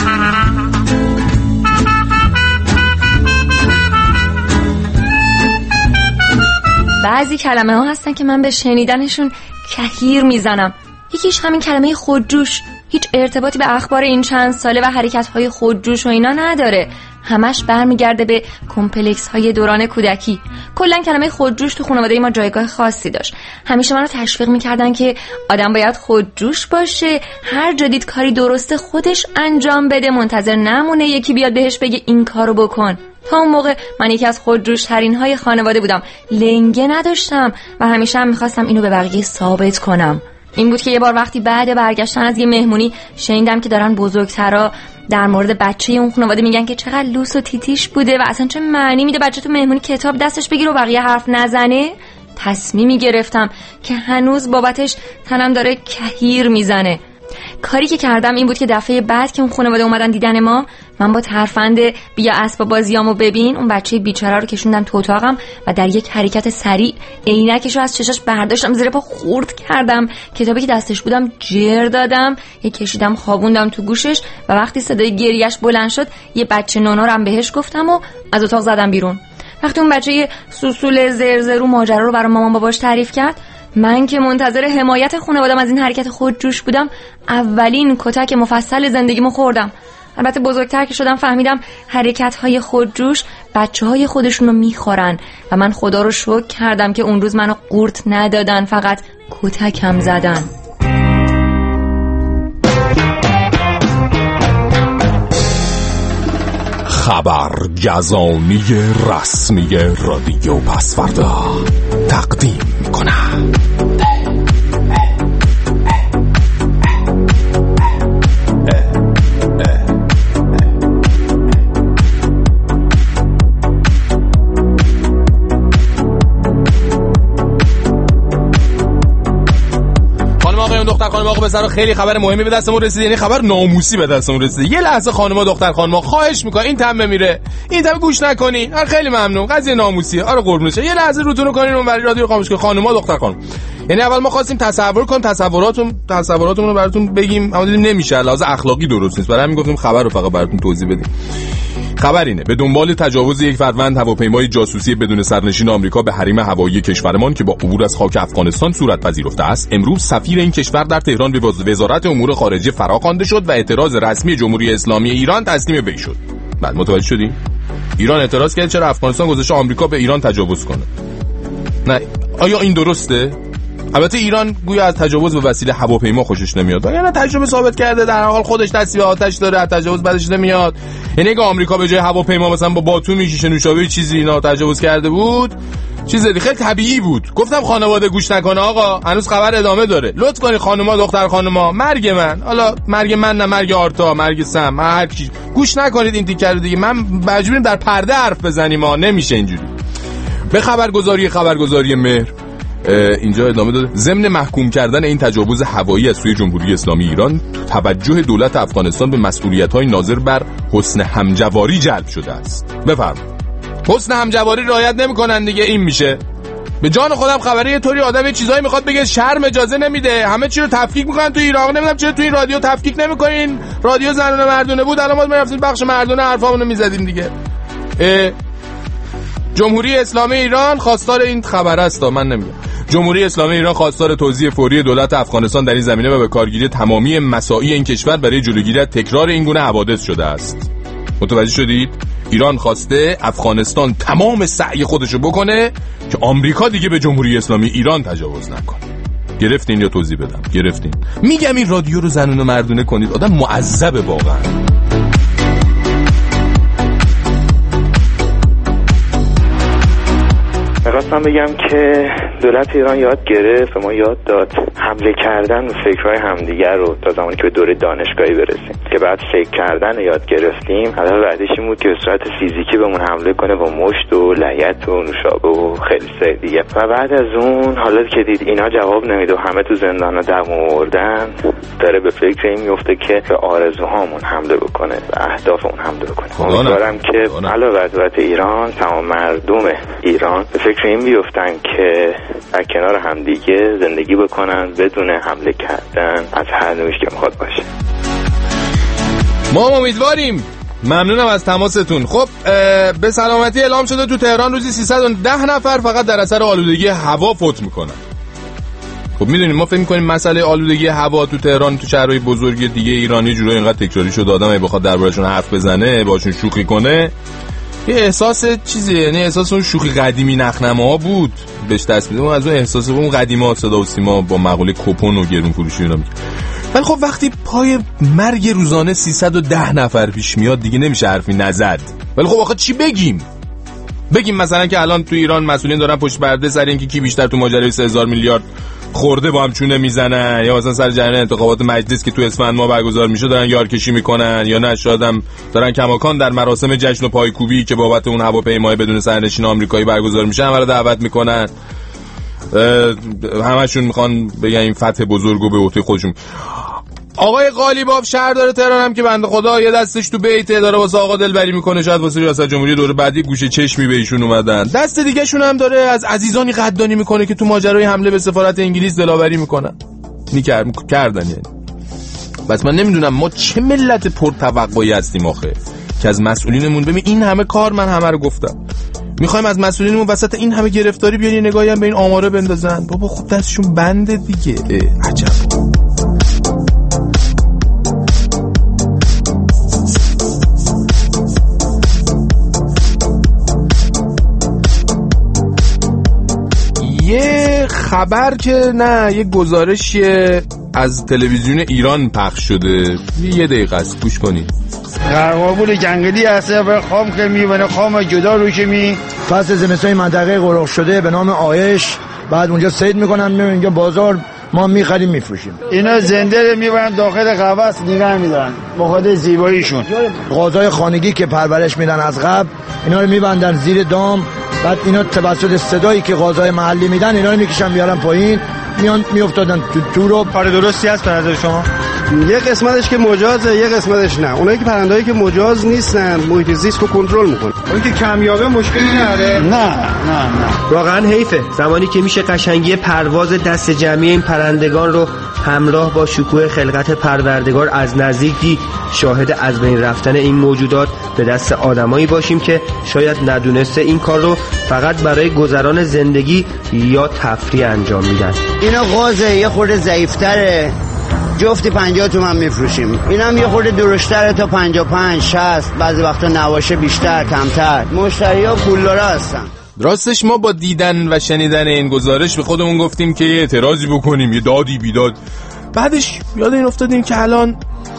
بعضی کلمه ها هستن که من به شنیدنشون کهیر میزنم. یکیش همین کلمه خودجوش. هیچ ارتباطی به اخبار این چند ساله و حرکت های خودجوش و اینا نداره. همش برمیگرده به کمپلکس های دوران کودکی. کلا کلمه خودجوش تو خانواده ما جایگاه خاصی داشت. همیشه منو تشویق میکردن که آدم باید خودجوش باشه، هر جا دید کاری درسته خودش انجام بده، منتظر نمونه یکی بیاد بهش بگه این کارو بکن. تا اون موقع من یکی از خودجوش ترین های خانواده بودم. لنگه نداشتم و همیشه هم میخواستم اینو به بقیه ثابت کنم. این بود که یه بار وقتی بعد برگشتن از یه مهمونی شنیدم که دارن بزرگترا در مورد بچه اون خانواده میگن که چقدر لوس و تیتیش بوده و اصلا چه معنی میده بچه تو مهمونی کتاب دستش بگیره و بقیه حرف نزنه. تصمیمی گرفتم که هنوز بابتش تنم داره کهیر میزنه. کاری که کردم این بود که دفعه بعد که اون خانواده اومدن دیدن ما من با ترفند بیا اسباب بازیامو ببین اون بچه بیچاره رو کشوندم تو اتاقم و در یک حرکت سریع عینکش رو از چشاش برداشتم، زیر پا خورد کردم، کتابی که دستش بودم جر دادم، یه کشیدم خوابوندم تو گوشش و وقتی صدای گریهش بلند شد یه بچه نونارم بهش گفتم و از اتاق زدم بیرون. وقتی اون بچه یه سوسول زرزرو ماجرا رو برای مامان باباش تعریف کرد، من که منتظر حمایت خانواده‌ام از این حرکت خودجوش بودم، اولین کتک مفصل زندگیمو خوردم. البته بزرگتر که شدم فهمیدم حرکت‌های خودجوش بچه‌های خودشونو میخورن و من خدا رو شکر کردم که اون روز منو قورت ندادن، فقط کتکم زدن. خبرگزانی رسمی رادیو پسوردا تقدیم کنند. دختر خانم آقا پسرا خیلی خبر مهمی به دستمون رسید، یعنی خبر ناموسی به دستمون رسید. یه لحظه خانم‌ها دختر خانم‌ها خواهش می‌کنم این تمه میره این تمه گوش نکنین. آره خیلی ممنون، قضیه ناموسیه. آره قربونش. یه لحظه روتون کنین اون وری رادیو خاموش کنین خانم‌ها دختر خانم. یعنی اول ما خواستیم تصور کنیم تصوراتون تصوراتمون رو براتون بگیم، اما دیدیم نمیشه، لحاظ اخلاقی درست نیست. برای همین گفتیم خبر رو فقط براتون توضیح بدیم. خبر اینه به دنبال تجاوز یک فروند هواپیمای جاسوسی بدون سرنشین آمریکا به حریم هوایی کشورمان که با عبور از خاک افغانستان صورت پذیرفته است، امروز سفیر این کشور در تهران به وزارت امور خارجه فراخوانده شد و اعتراض رسمی جمهوری اسلامی ایران تسلیم وی شد. بعد متوجه شدیم ایران اعتراض کرد چرا افغانستان گذاشته آمریکا به ایران تجاوز کنه. نه آیا این درسته؟ البته ایران گویا از تجاوز به وسیله هواپیما خوشش نمیاد، یعنی تجربه ثابت کرده در حال خودش دستی به آتش داره، از تجاوز بدش نمیاد. یعنی اگه آمریکا به جای هواپیما مثلا با باتومی شیشه نوشابه چیزی اینا تجاوز کرده بود، چیزی خیلی طبیعی بود. گفتم خانواده گوش نکنه آقا، هنوز خبر ادامه داره. لطف کنید خانوما دختر خانوما، مرگ من، حالا مرگ من نه مرگ آرتا، مرگ سم، هر کی گوش نکنید این تیکر دیگه. من مجبوریم در پرده حرف بزنیم، ها نمیشه اینجوری. به خبرگزاری خبرگزاری مهر اینجا ادامه داده ضمن محکوم کردن این تجاوز هوایی از سوی جمهوری اسلامی ایران، توجه دولت افغانستان به مسئولیت‌های ناظر بر حسن همجواری جلب شده است. بفرمایید. حسن همجواری رعایت نمی‌کنن دیگه، این میشه. به جان خودم خبری یه طوری آدم یه چیزایی میخواد بگه شرم اجازه نمیده، همه چی رو تفکیک میکنن تو ایران. نمیدونم چرا تو این رادیو تفکیک نمیکنین. رادیو زنونه مردونه بود، الان ما میرفتیم بخش مردونه حرفامونو میزدیم دیگه. جمهوری اسلامی ایران خواستار این خبر است، من نمیگم. جمهوری اسلامی ایران خواستار توزیع فوری دولت افغانستان در این زمینه و به کارگیری تمامی مساعی این کشور برای جلوگیری از تکرار این گونه حوادث شده است. متوجه شدید؟ ایران خواسته افغانستان تمام سعی خودشو بکنه که آمریکا دیگه به جمهوری اسلامی ایران تجاوز نکنه. گرفتین یا توضیح بدم؟ گرفتین. میگم این رادیو رو زنونه مردونه کنید، آدم معذبه واقعا. می‌خواستم بگم که دولت ایران یاد گرفت و ما یاد داد حمله کردن و فکرهای همدیگر رو تا زمانی که به دوره دانشگاهی برسیم، که بعد فکر کردن رو یاد گرفتیم. هدف بعدش این بود که به صورت فیزیکی بهمون حمله کنه با مشت و لگد و نوشابه و خیلی سری دیگه. و بعد از اون حالا که دید اینا جواب نمیده و همه تو زندانا دم آوردن، داره به فکر این میفته که به آرزوهامون حمله بکنه، به اهدافمون حمله بکنه. امیدوارم که علاوه بر دولت ایران تمام مردم ایران به فکر این بیفتن که در کنار همدیگه زندگی بکنن بدون حمله کردن از هر نوعی که میخواد باشه. ما امیدواریم. ممنونم از تماستون. خب به سلامتی اعلام شده تو تهران روزی سیصد و ده نفر فقط در اثر آلودگی هوا فوت میکنن. خب میدونیم ما فکر میکنیم مسئله آلودگی هوا تو تهران تو شهرهای بزرگ دیگه ایرانی جورایی اینقدر تکراری شده آدم بخواد دربارشون حرف بزنه باشون شوخی کنه یه احساس چیزی، یعنی احساس اون شوخی قدیمی نخنمه ها بود بهش دست میده. از اون احساس اون قدیمی ها صدا و سیما با مقوله کپون و گرون فروشی اینا میگه. ولی خب وقتی پای مرگ روزانه سیصد و ده نفر پیش میاد دیگه نمیشه حرفی نزد. ولی خب آخه چی بگیم؟ بگیم مثلا که الان تو ایران مسئولین دارن پشت پرده سر اینکه کی بیشتر تو ماجرای سه هزار میلیارد خورده با هم چونه میزنن، یا مثلا سر جریان انتخابات مجلس که تو اسفند ماه برگزار میشه دارن یارکشی میکنن، یا نه شادم دارن کماکان در مراسم جشن و پایکوبی که بابت اون هواپیمای بدون سرنشین آمریکایی برگزار میشه همه رو دعوت میکنن. همشون میخوان بگن این فتح بزرگو به عهده خودشون. آقای قالیباف شهردار تهران هم که بنده خدا یه دستش تو بیته داره واسه آقا دلبری میکنه، شاید واسه ریاست جمهوری دور بعدی گوشه چشمی به ایشون اومدن. دست دیگه شون هم داره از عزیزانی قدردانی میکنه که تو ماجرای حمله به سفارت انگلیس دلاوری میکنن. میکرد کردن یعنی. بس من نمیدونم ما چه ملت پرتوقعی هستیم آخه که از مسئولینمون ببین این همه کار من همه رو گفتم. میخوایم از مسئولینمون وسط این همه گرفتاری بیان یه نگاهی هم به این آماره بندازن. بابا خب دستشون بنده دیگه. عجب. یه خبر که نه یه گزارشی از تلویزیون ایران پخش شده، یه دقیقه است گوش کنید. قرقابول جنگلی هسته و خام که میبنه خام جدا روش می فصل زمستانی منطقه غرق شده به نام آیش، بعد اونجا سید میکنن میبنن اینجا بازار ما میخریم میفروشیم. اینا زنده رو میبرن داخل قفس نگه میدارن بخاطر زیباییشون. غذای خانگی که پرورش میدن از قبل اینا رو میبندن زیر دام، بعد اینا توسط صدایی که غذای محلی میدن اینا رو میکشن بیارن پایین میان میافتادن تو تو رو. کار درستی هست به نظر شما؟ یه قسمتش که مجازه یه قسمتش نه. اونایی که پرندهایی که مجاز نیستن محیط زیست رو کنترل میکنه. اون که کمیابه مشکلی نداره. نه نه نه واقعا حیفه زمانی که میشه قشنگی پرواز دست جمعی این پرندگان رو همراه با شکوه خلقت پروردگار از نزدیک شاهد از بین رفتن این موجودات به دست آدمایی باشیم که شاید ندونسته این کار رو فقط برای گذران زندگی یا تفریح انجام میدن. اینا غازه یه خورده ضعیف‌تره، جفتی پنجاه تومن میفروشیم. اینم یه خورده درشتره تا پنجاه و پنج شصت، بعضی وقتا نواشه بیشتر کمتر. مشتری ها پولدارا هستن. راستش ما با دیدن و شنیدن این گزارش به خودمون گفتیم که یه اعتراضی بکنیم، یه دادی بیداد. بعدش یاد این افتادیم که الان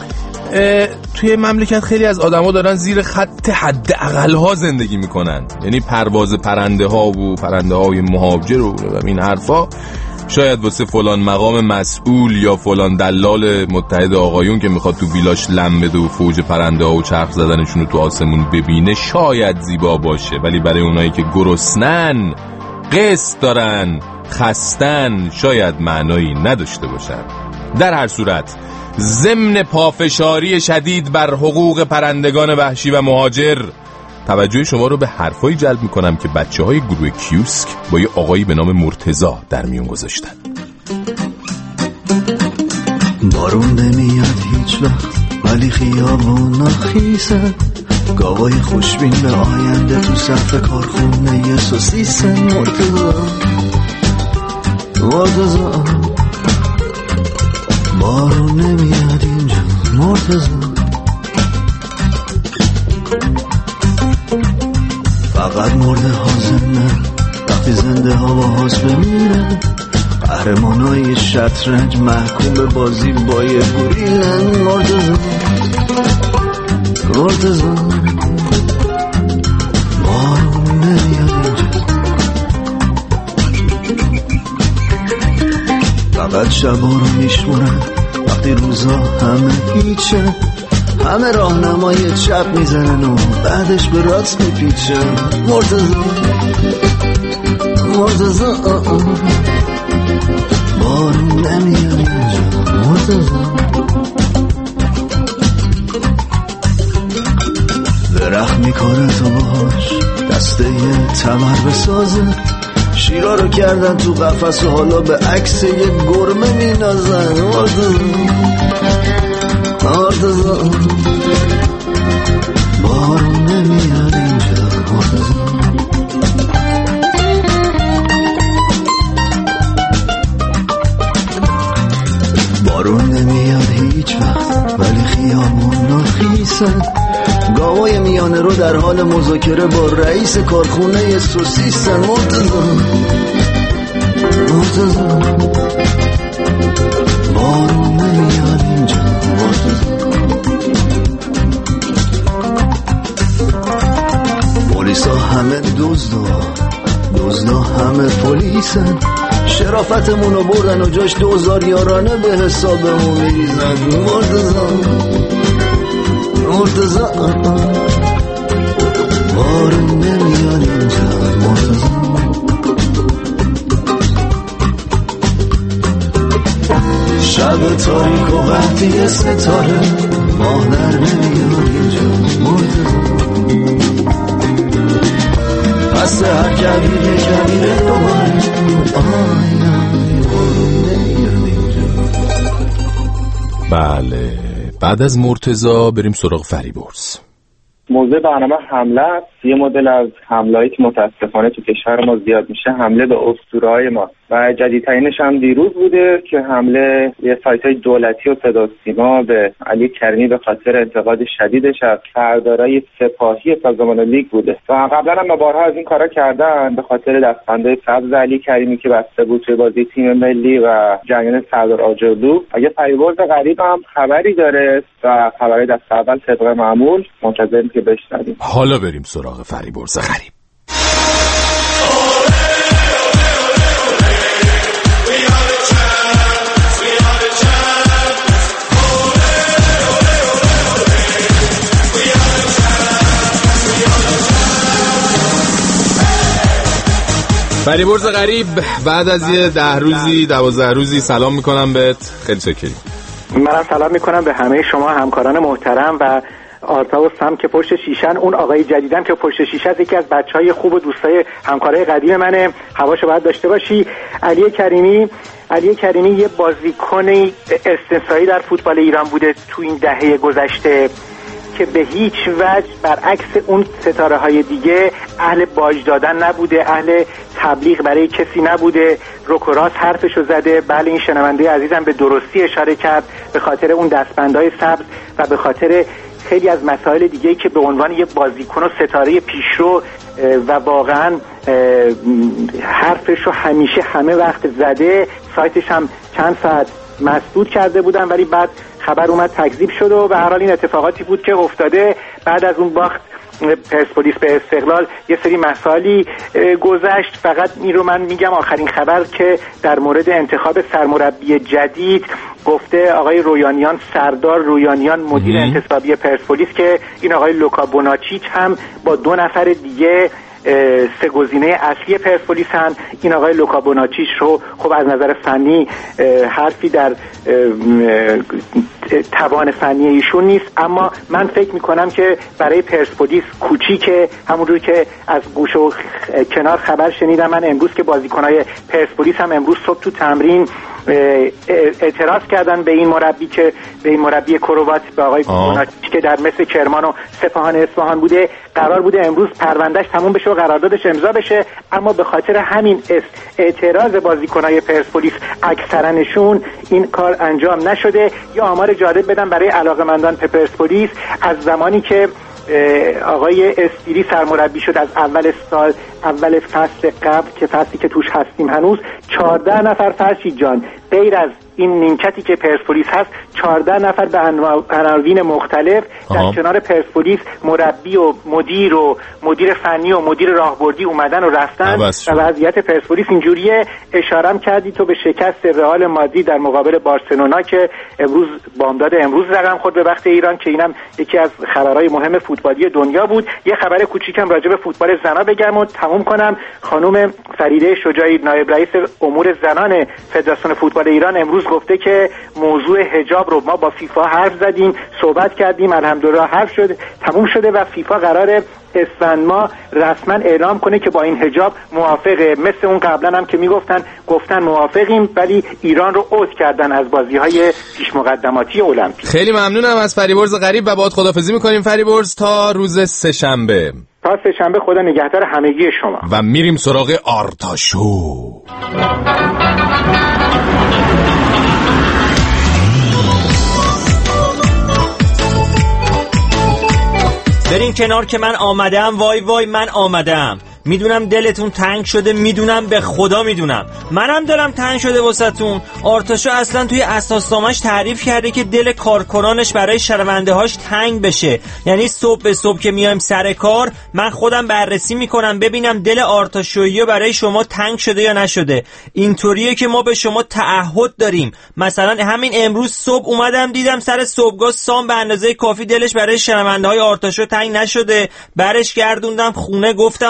توی مملکت خیلی از آدما دارن زیر خط حداقل ها زندگی میکنن، یعنی پرواز پرنده ها و پرنده های مهاجر و این حرفا شاید واسه فلان مقام مسئول یا فلان دلال متحد آقایون که میخواد تو ویلاش لم بده و فوج پرنده ها و چرخ زدنشون رو تو آسمون ببینه شاید زیبا باشه، ولی برای اونایی که گرسنن، قصد دارن، خستن شاید معنایی نداشته باشن. در هر صورت ضمن پافشاری شدید بر حقوق پرندگان وحشی و مهاجر توجه شما رو به حرفایی جلب میکنم که بچه های گروه کیوسک با یه آقایی به نام مرتضی در میون گذاشتن. بارون نمیاد هیچ وقت ولی خیابون خیسه، گاوای خوشبین به آینده تو صف کارخونه یه سوسیسه. مرتضی مرتضی بارون نمیاد اینجا. مرتضی فقط مرده حازمه وقتی زنده ها با حاز بمیره. قهرمانای شطرنج محکوم به بازی با یه گوریلن. مرتضی مرتضی بارون نمیاد اینجا. فقط شبا رو میشمونن وقتی روزا همه هیچه، همه راهنمای چپ میزنن و بعدش به راست میپیچن. مرتضی مرتضی بارون نمیاد اینجا. مرتضی درخت میکنه تو باش دسته یه تمر بسازه، شیرا رو کردن تو قفس و حالا به عکس یه گرمه مینازن. مرتضی مرتضی بارون نمیاد اینجا. مرتضی بارون نمیاد هیچ وقت ولی خیابون خیسه، گاوای میانه رو در حال مذاکره با رئیس کارخونه سوسیسن. مرتضی مرتضی بارون نمیاد اینجا. مرتضی پلیسا همه دزدا، دزدا همه پلیسن، شرافتمونو بردن و جاش دوزار یارانه به حسابمون میریزن. مرتضی مرتضی بارون نمیاد اینجا. مرتضی شب تاریک و قحطی ستاره ماه در نمیاد اینجا مرتضی پس هر کبیر کبیر دوباره آینه قرون نمیاد اینجا. بله بعد از مرتضی بریم سراغ فریبرز. موضوع برنامه حمله است. یه مدل از حملهایی که متاسفانه تو کشور ما زیاد میشه حمله به اسطوره‌های ما و جدیدترینش هم دیروز بوده که حمله یه سایت‌های دولتی و صدا و سیما به علی کریمی به خاطر انتقاد شدیدش از سردارای سپاهی سازمان لیگ بوده و قبلا هم بارها از این کارا کردن به خاطر دستبندهای سبز علی کریمی که بسته بود توی بازی تیم ملی و جریان سردار آجرلو. اگه فریبرز غریب هم خبری داره و خبری دست اول طبق معمول منتظریم که بشنویم. حالا بریم سراغ فریبرز غریب. فریبرز غریب بعد از یه ده روزی دوازده روزی سلام میکنم بهت. خیلی شکری. منم سلام میکنم به همه شما همکاران محترم و آرتا و سم که پشت شیشن. اون آقای جدیدم که پشت شیشه است یکی از بچهای خوب و دوستای همکارای قدیم منه، هواشو باید داشته باشی. علی کریمی علی کریمی یه بازیکن استثنایی در فوتبال ایران بوده تو این دهه گذشته که به هیچ وجه برعکس اون ستاره های دیگه اهل باج دادن نبوده، اهل تبلیغ برای کسی نبوده، روک و راست حرفشو زده. بله این شنونده عزیزم به درستی اشاره کرد به خاطر اون دستبندهای سبز و به خاطر خیلی از مسائل دیگه که به عنوان یه بازیکن و ستاره پیشرو و واقعا حرفشو همیشه همه وقت زده. سایتش هم چند ساعت مسدود کرده بودن ولی بعد خبر اومد تکذیب شد و به هر حال این اتفاقاتی بود که افتاده. بعد از اون باخت پرسپولیس به استقلال یه سری مسائلی گذشت. فقط این رو من میگم آخرین خبر که در مورد انتخاب سرمربی جدید گفته آقای رویانیان، سردار رویانیان مدیر انتصابی پرسپولیس، که این آقای لوکا بوناچیچ هم با دو نفر دیگه سه گزینه اصلی پرسپولیس هم. این آقای لوکا بوناچیچ رو خب از نظر فنی حرفی در توان فنی ایشون نیست، اما من فکر میکنم که برای پرسپولیس کوچیکه. همونجوری که از گوشه و کنار خبر شنیدم من امروز که بازیکنای پرسپولیس هم امروز صبح تو تمرین اعتراض کردن به این مربی که به این مربی کروات به آقای بوناچیچ که در مثل کرمان و سپاهان اصفهان بوده. قرار بوده امروز پروندهش تموم بشه و قراردادش امضا بشه، اما به خاطر همین اعتراض بازیکنای پرسپولیس اکثرنشون این کار انجام نشده. یا آمار جالب بدم برای علاقه‌مندان پرسپولیس، از زمانی که آقای استیری سرمربی شد از اول سال اول فصل قبل که فصلی که توش هستیم هنوز چهارده نفر فرشید جان غیر از این نیمکتی که پرسپولیس هست چهارده نفر به عناوین مختلف در کنار پرسپولیس مربی و مدیر و مدیر فنی و مدیر راهبردی اومدن و رفتن و وضعیت پرسپولیس اینجوریه. اشارم کردی تو به شکست رئال مادرید در مقابل بارسلونا که امروز بامداد امروز رقم خورد به وقت ایران که اینم یکی از خبرهای مهم فوتبالی دنیا بود. یه خبر کوچیکم راجع به فوتبال زنا بگم و تموم کنم. خانم فریده شجاعی نایب رئیس امور زنان فدراسیون فوتبال ایران امروز گفته که موضوع حجاب رو ما با فیفا حرف زدیم، صحبت کردیم، الحمدلله حرف شد تموم شده و فیفا قراره اسفند ما رسما اعلام کنه که با این حجاب موافقه. مثل اون قبلا هم که میگفتن گفتن موافقیم ولی ایران رو عود کردن از بازی‌های پیش مقدماتی المپیک. خیلی ممنونم از فریبرز غریب و باهات خداحافظی می‌کنیم فریبرز تا روز سه‌شنبه. تا سه‌شنبه خدا نگهدار همگی شما. و میریم سراغ آرتاشو. برین کنار که من آمدم. وای وای من آمدم. میدونم دلتون تنگ شده، میدونم به خدا میدونم، منم دلم تنگ شده واسهتون. آرتاشو اصلا توی اساسنامه‌اش تعریف کرده که دل کارکنانش برای شنونده هاش تنگ بشه. یعنی صبح به صبح که میایم سر کار من خودم بررسی میکنم ببینم دل آرتاشویی برای شما تنگ شده یا نشده. اینطوریه که ما به شما تعهد داریم. مثلا همین امروز صبح اومدم دیدم سر صبحگاه سام به اندازه کافی دلش برای شنونده های آرتاشو تنگ نشده. برش گردوندم خونه، گفتم تا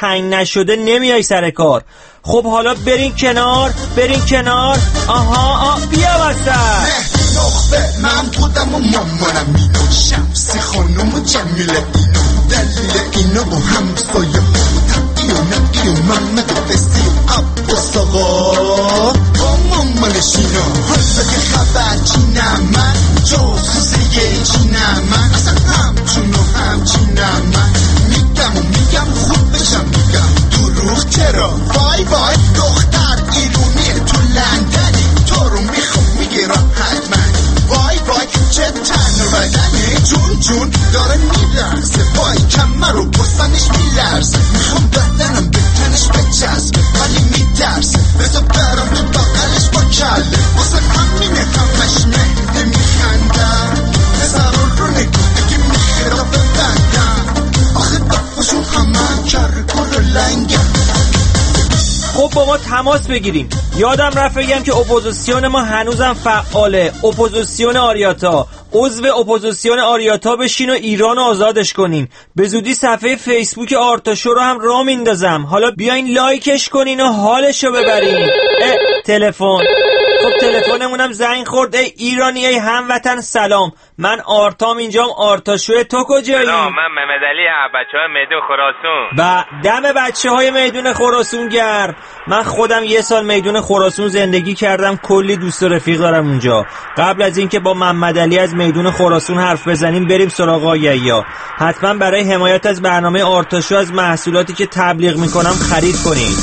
تنگ نشده نمیای سر کار. خب حالا برین کنار، برین کنار. آها آه بیا وسط. نخبه من خودم و مامانم اینو شمس خانم و جمیله اینو دلیل اینو با همسایه بودم ایو نه ایو محمد و بسی و عباس آقا با مامانش اینا. حالا که خبر چینم من جاسوسه چینم من اصلا همچون و همچینم من میگم و میگم خوب بشم میگم دروغ چرا وای وای دختر ایرونیه تو لندنی تو رو میخوام میگیرم حتما وای وای چه تن و بدنی جون جون داره میلرزه وای کمر رو بستنش میلرزه میخوام بدنم به تنش بچسبه ولی میترسه بذار برام تو بقلش با کله واسه همینه همش مهده میخندم نظران رو نگاه که میخیرا ببندم آخه دفعشون همه کر کل لنگم. خب با ما تماس بگیریم. یادم رفت بگم که اپوزیسیون ما هنوزم فعاله. اپوزیسیون آریاتا، عضو اپوزیسیون آریاتا بشین و ایران رو آزادش کنین. به زودی صفحه فیسبوک آرتاشو رو هم راه میندازم. حالا بیاین لایکش کنین و حالشو ببرین. تلفن. خب تلفنمونم زنگ خورد. ای ایرانی، ای هموطن سلام. من آرتام اینجام. آرتاشو تو کجایی؟ سلام، من محمد علی، بچه‌های میدون خراسان. و دم بچه‌های میدون خراسان گرم. من خودم یه سال میدون خراسان زندگی کردم، کلی دوست و رفیق دارم اونجا. قبل از اینکه با محمد علی از میدون خراسان حرف بزنیم بریم سراغ آگهی‌ها. حتما برای حمایت از برنامه آرتاشو از محصولاتی که تبلیغ میکنم خرید کنید.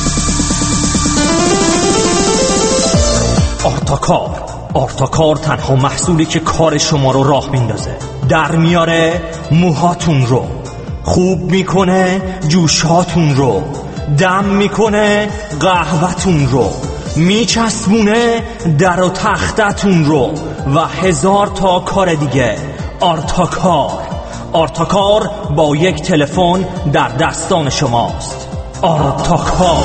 آرتاکار. آرتاکار تنها محصولی که کار شما رو راه میندازه، در میاره موهاتون رو، خوب میکنه جوشاتون رو، دم میکنه قهوه‌تون رو، میچسبونه در و تختتون رو و هزار تا کار دیگه. آرتاکار. آرتاکار با یک تلفن در دستان شماست. آرتاکار.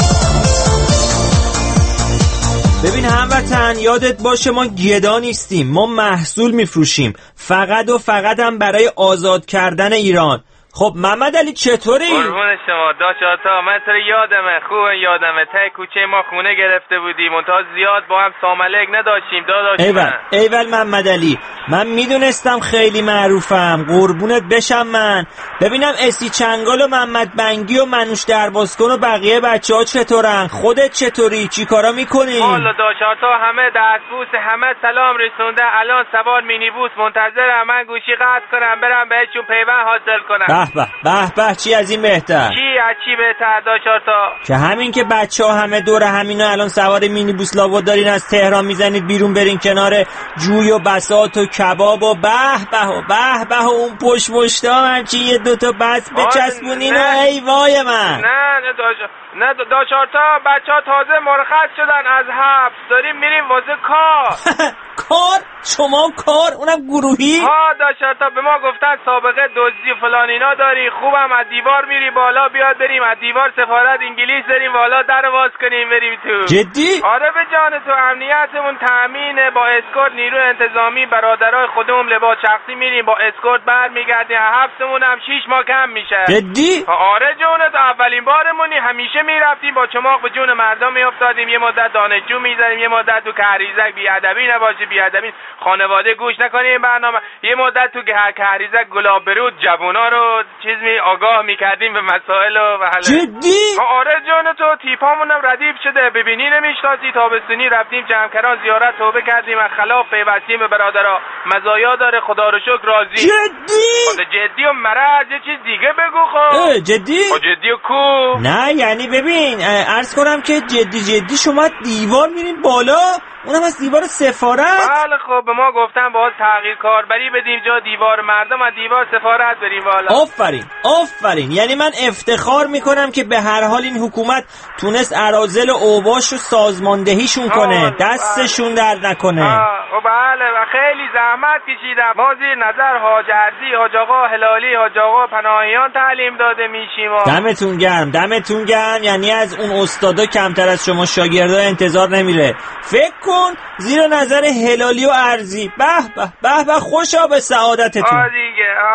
ببین هموطن، یادت باشه ما گدا نیستیم، ما محصول میفروشیم، فقط و فقط هم برای آزاد کردن ایران. خب محمد علی چطوری؟ قربون شما داشتا، من تو یادمه، خوبه یادمه. ته کوچه ما خونه گرفته بودیم، منتها زیاد با هم ساملک نداشتیم داداش. ایول ایول محمد علی، من میدونستم خیلی معروفم، قربونت بشم. من ببینم اسی چنگال و محمد بنگی و منوش دربازکن و بقیه بچه ها چطورن؟ خودت چطوری؟ چی کارا میکنی؟ والا داشتا همه دستبوس، همه سلام رسونده. الان سوار مینیبوس منتظرم من گوشی قطع کنم برم بهشون پیوند حاصل کنم. به به به چی از این بهتر؟ چی از چی بهتر داشتا؟ که همین که بچه ها همه دور همینو الان سوار مینیبوس لابد دارین از تهران میزنید بیرون برین کنار جوی و بساط و کباب و به به و به به و اون پشت مشتا همچی یه دوتا بس بچسبونین و ای وای من. نه نه داشتا نه داشتا بچه ها تازه مرخص شدن از حبس، داریم میریم واسه کار. کار؟ شما کار؟ اونم گروهی؟ ها داشتا به ما گفتن سابقه دزدی فلان اینا داری، خوبم از دیوار میری بالا، بیاد بریم از دیوار سفارت انگلیس بریم بالا در باز کنیم بریم تو. جدی؟ آره به جان تو، امنیتمون تامینه، با اسکورت نیرو انتظامی برادرای خودمون لباس شخصی میریم با اسکورت برمیگردیم، حبسمون هم شش ماه کم میشه. جدی؟ آره جون تو، اولین بارمونی، همیشه میرفتیم با چماق به جون مردم میافتادیم، یه مدت دانشجو میزدیم، یه مدت تو کهریزک بیادبی نباشه بیادبی خانواده گوش نکنیم برنامه، یه مدت تو کهریزک گلاب برود جوونا رو چیز می آگاه میکردیم به مسائل و حل. جدی؟ آره جون تو، تیپامونم ردیف شده، ببینی نمیشناسی، تابستونی رفتیم جمکران زیارت توبه کردیم، از خلاف پیوستیم به برادرها، مزایا داره خدا رو شکر راضی. جدی؟ خود جدی و مرض یه چیز دیگه بگو. خب جدی؟ خب جدی و کو؟ نه یعنی ببین عرض کنم که جدی جدی شما دیوار میرین بالا، اونم از دیوار سفارت؟ بله خب به ما گفتن باز تغییر کاربری بدیم، جا دیوار مردم از دیوار سفارت بریم بالا. آفرین آفرین، یعنی من افتخار میکنم که به هر حال این حکومت تونست اراذل اوباش رو سازماندهیشون کنه، دستشون درد نکنه. خب بله و خیلی زحمت کشیدم، ما زیر نظر حاج ارزی، حاج آقا هلالی، حاج آقا پناهیان تعلیم داده میشیم. دمتون گرم دمتون گرم، یعنی از اون استادا کمتر از شما شاگردا انتظار نمیره. فکر کن زیر نظر هلالی و ارزی، به به به به، خوشا به سعادتتون. آه دیگه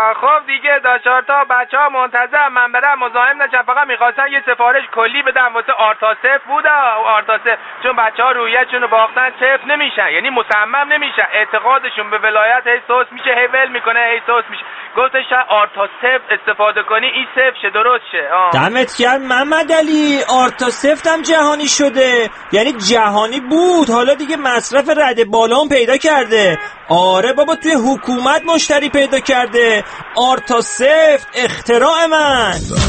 خب دیگه دا چهار تا بچه ها منتظر من برم مزاحم نشن، فقط میخواستن یه سفارش کلی بدم واسه آرتا صفر بود. آرتا صفر چون بچه ها رویتشون رو باختن صفر نمیشن، یعنی مصمم نمیشن، اعتقادشون به ولایت هی سوس میشه، هی ول میکنه، هی سوس میشه. گفتش آرتا صفر استفاده کنی این صفر شه، درست شه. دمت گرم محمد علی. آرتا صفر هم جهانی شده، یعنی جهانی بود حالا دیگه مصرف رد بالا هم پیدا کرده. آره بابا توی حکومت مشتری پیدا کرده. آرتا صفر اختراع من.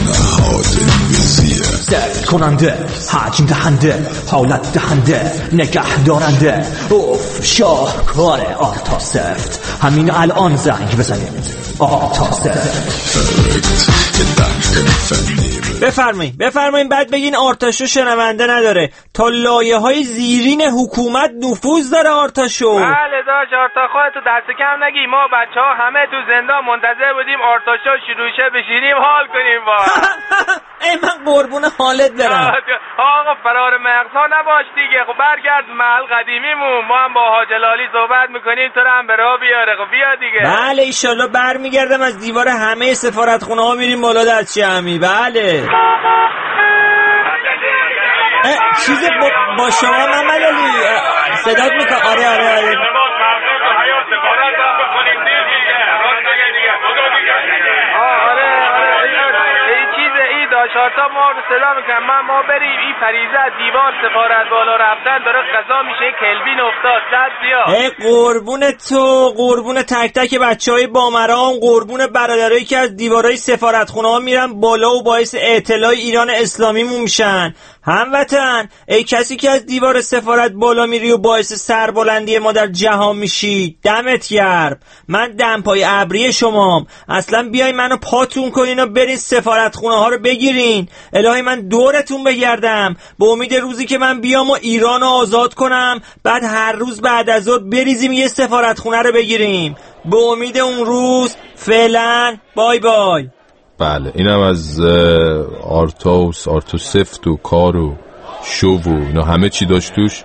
سرد کننده، حجم دهنده، حالت دهنده، نگه دارنده. اوف شاهکار آرتا صفر. همین الان زنگ بزنید. آرتا صفر. بفرمایید بفرمایید بعد بگین آرتاشو شنونده نداره. تا لایه های زیرین حکومت نفوذ داره آرتاشو. بله داشت آرتا خودتو دست کم نگی. ما بچه ها همه تو زندان منتظر بودیم آرتاشو شروع شه بشینیم حال کنیم با ای من قربون حالت برم. آقا فرار مغزها نباش دیگه. خب برگرد محل قدیمیمون، ما هم با حاج لالی صحبت میکنیم تو رو هم به راه بیاره. خب بیا دیگه. بله ایشالله برمیگردم از دیوار همه سفارتخونه ها میریم بالا دست جمعی. بله چیز با, با شما محمد علی صدات میکنم. آره آره آره شارتا ما رو صدا میکنم من ما بریم این فریضه دیوار سفارت بالا رفتن داره قضا میشه. کلوین افتاد زد بیا. ای قربون تو، قربون تک تک بچه های بامرام، قربون برادرایی که از دیوارهای سفارتخونه ها میرن بالا و باعث اطلاع ایران اسلامی مون میشن. هموطن ای کسی که از دیوار سفارت بالا میری و باعث سربلندی ما در جهان میشی دمت گرم. من دمپای ابری شمام. اصلا بیای منو پاتون کنین و برین سفارتخونه ها رو بگیرین. الهی من دورتون بگردم به امید روزی که من بیام و ایران رو آزاد کنم، بعد هر روز بعد از ظهر بریزیم یه سفارتخونه رو بگیریم. به امید اون روز فعلا بای بای. بله اینم از آرتاوس آرتو سفت و کار و شو و اینا همه چی داشت توش.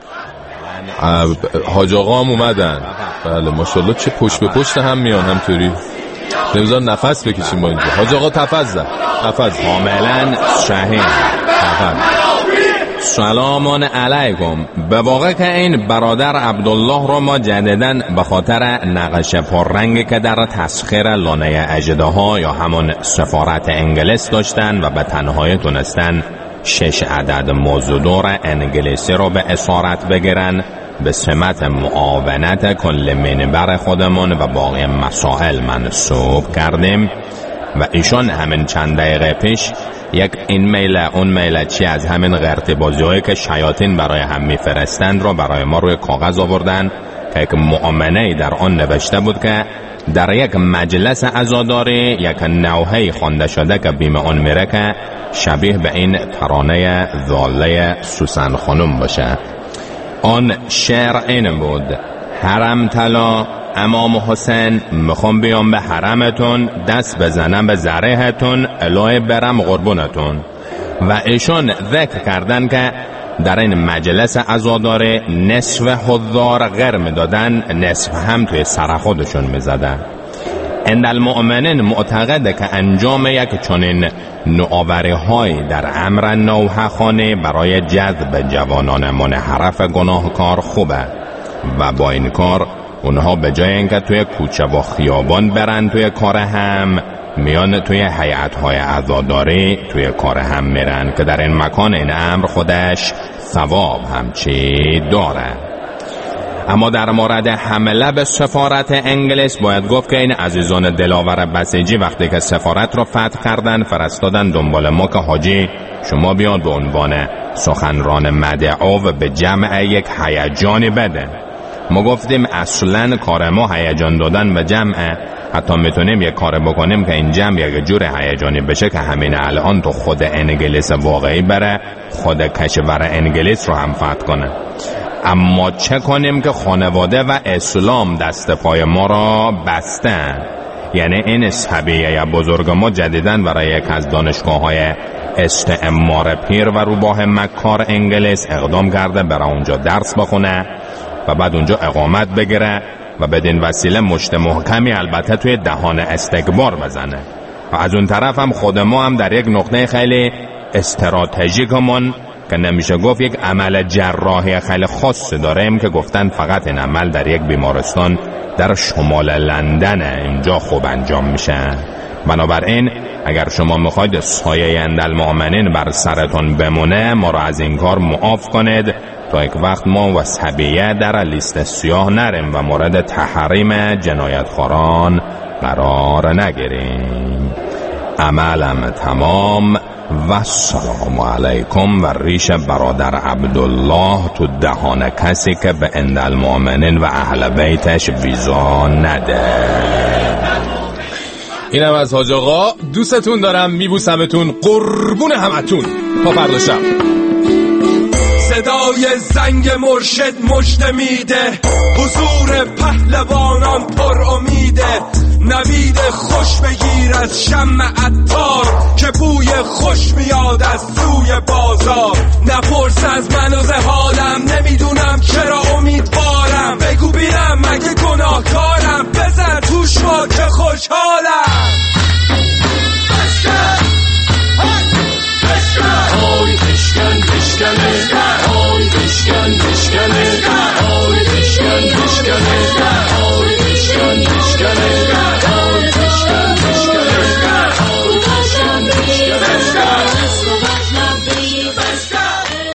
حاج آقا هم اومدن. بله ماشاءالله چه پشت به پشت هم میان همطوری. نمیذار نفس بکشیم با اینجا. حاج آقا تفضل تفضل. کاملا صحیح. تفضل. سلام علیکم. به واقع که این برادر عبدالله رو ما جدیدن به خاطر نقش پررنگی که در تسخیر لانه اژدها یا همون سفارت انگلیس داشتن و به تنهایی تونستن شش عدد موضوع انگلیسی رو به اسارت بگیرن، به سمت معاونت کل منبر خودمون و باقی مسائل منصوب کردیم و ایشون همین چند دقیقه پیش یک این میل اون میل چی از همین غرت بازی‌هایی که شیاطین برای هم میفرستند رو برای ما روی کاغذ آوردن که یک مؤمنه در آن نوشته بود که در یک مجلس عزاداری یک نوحه‌ای خوانده شده که بیم آن میره که شبیه به این ترانه ضاله سوسن خانم باشه. آن شعر این بود: حرم طلا امام حسین، میخوام بیام به حرمتون، دست بزنم به زرهتون، الهی برم قربونتون. و ایشون ذکر کردن که در این مجلس عزاداری نصف حضار غر میدادن، نصف هم توی سر خودشون میزدن. اند المؤمنین معتقده که انجام یک چنین نوآوری های در امر نوحه خانه برای جذب جوانان منحرف گناهکار خوبه و با این کار اونها به جای اینکه توی کوچه و خیابان برن توی کار هم، میان توی هیئت‌های عزاداری توی کار هم میرن که در این مکان این امر خودش ثواب همچی داره. اما در مورد حمله به سفارت انگلیس باید گفت که این عزیزان دلاور بسیجی وقتی که سفارت رو فتح کردن فرستادن دنبال ما که حاجی شما بیاد به عنوان سخنران مدعو و به جمع یک هیجانی بده. ما گفتیم اصلا کار ما هیجان دادن به جمع، حتی میتونیم یک کار بکنیم که این جمع یک جور هیجانی بشه که همین الان تو خود انگلیس واقعی بره، خود کشور انگلیس رو هم فتح کنه. اما چه کنیم که خانواده و اسلام دست پای ما را بستن؟ یعنی این صبیه بزرگ ما جدیدن برای یک از دانشگاه‌های استعمار پیر و روباه مکار انگلیس اقدام کرده برای اونجا درس بخونه و بعد اونجا اقامت بگیره و بدین وسیله مشت محکمی البته توی دهان استکبار بزنه. و از اون طرف هم خود ما هم در یک نقطه خیلی استراتژیکمون که نمیشه گفت یک عمل جراحی خیلی خاص داریم که گفتن فقط این عمل در یک بیمارستان در شمال لندن اینجا خوب انجام میشه. بنابراین اگر شما میخواید سایه اندالمؤمنین بر سرتون بمونه، ما را از این کار معاف کنید تا یک وقت ما و سبیه در لیست سیاه نریم و مورد تحریم جنایتخواران قرار نگیریم. عملم تمام و سلام علیکم. و ریش برادر عبدالله تو دهان کسی که به اندالمؤمنین و اهل بیتش ویزا نده. اینم از حاج آقا. دوستتون دارم، میبوسمتون، قربون همتون. تا فردا شب. صدای زنگ مرشد مژده میده، حضور پهلوانان پر امیده. نوید خوش بگیر از شمع عطار که بوی خوش میاد از سوی بازار. نپرس از من و حالم، نمیدونم چرا امید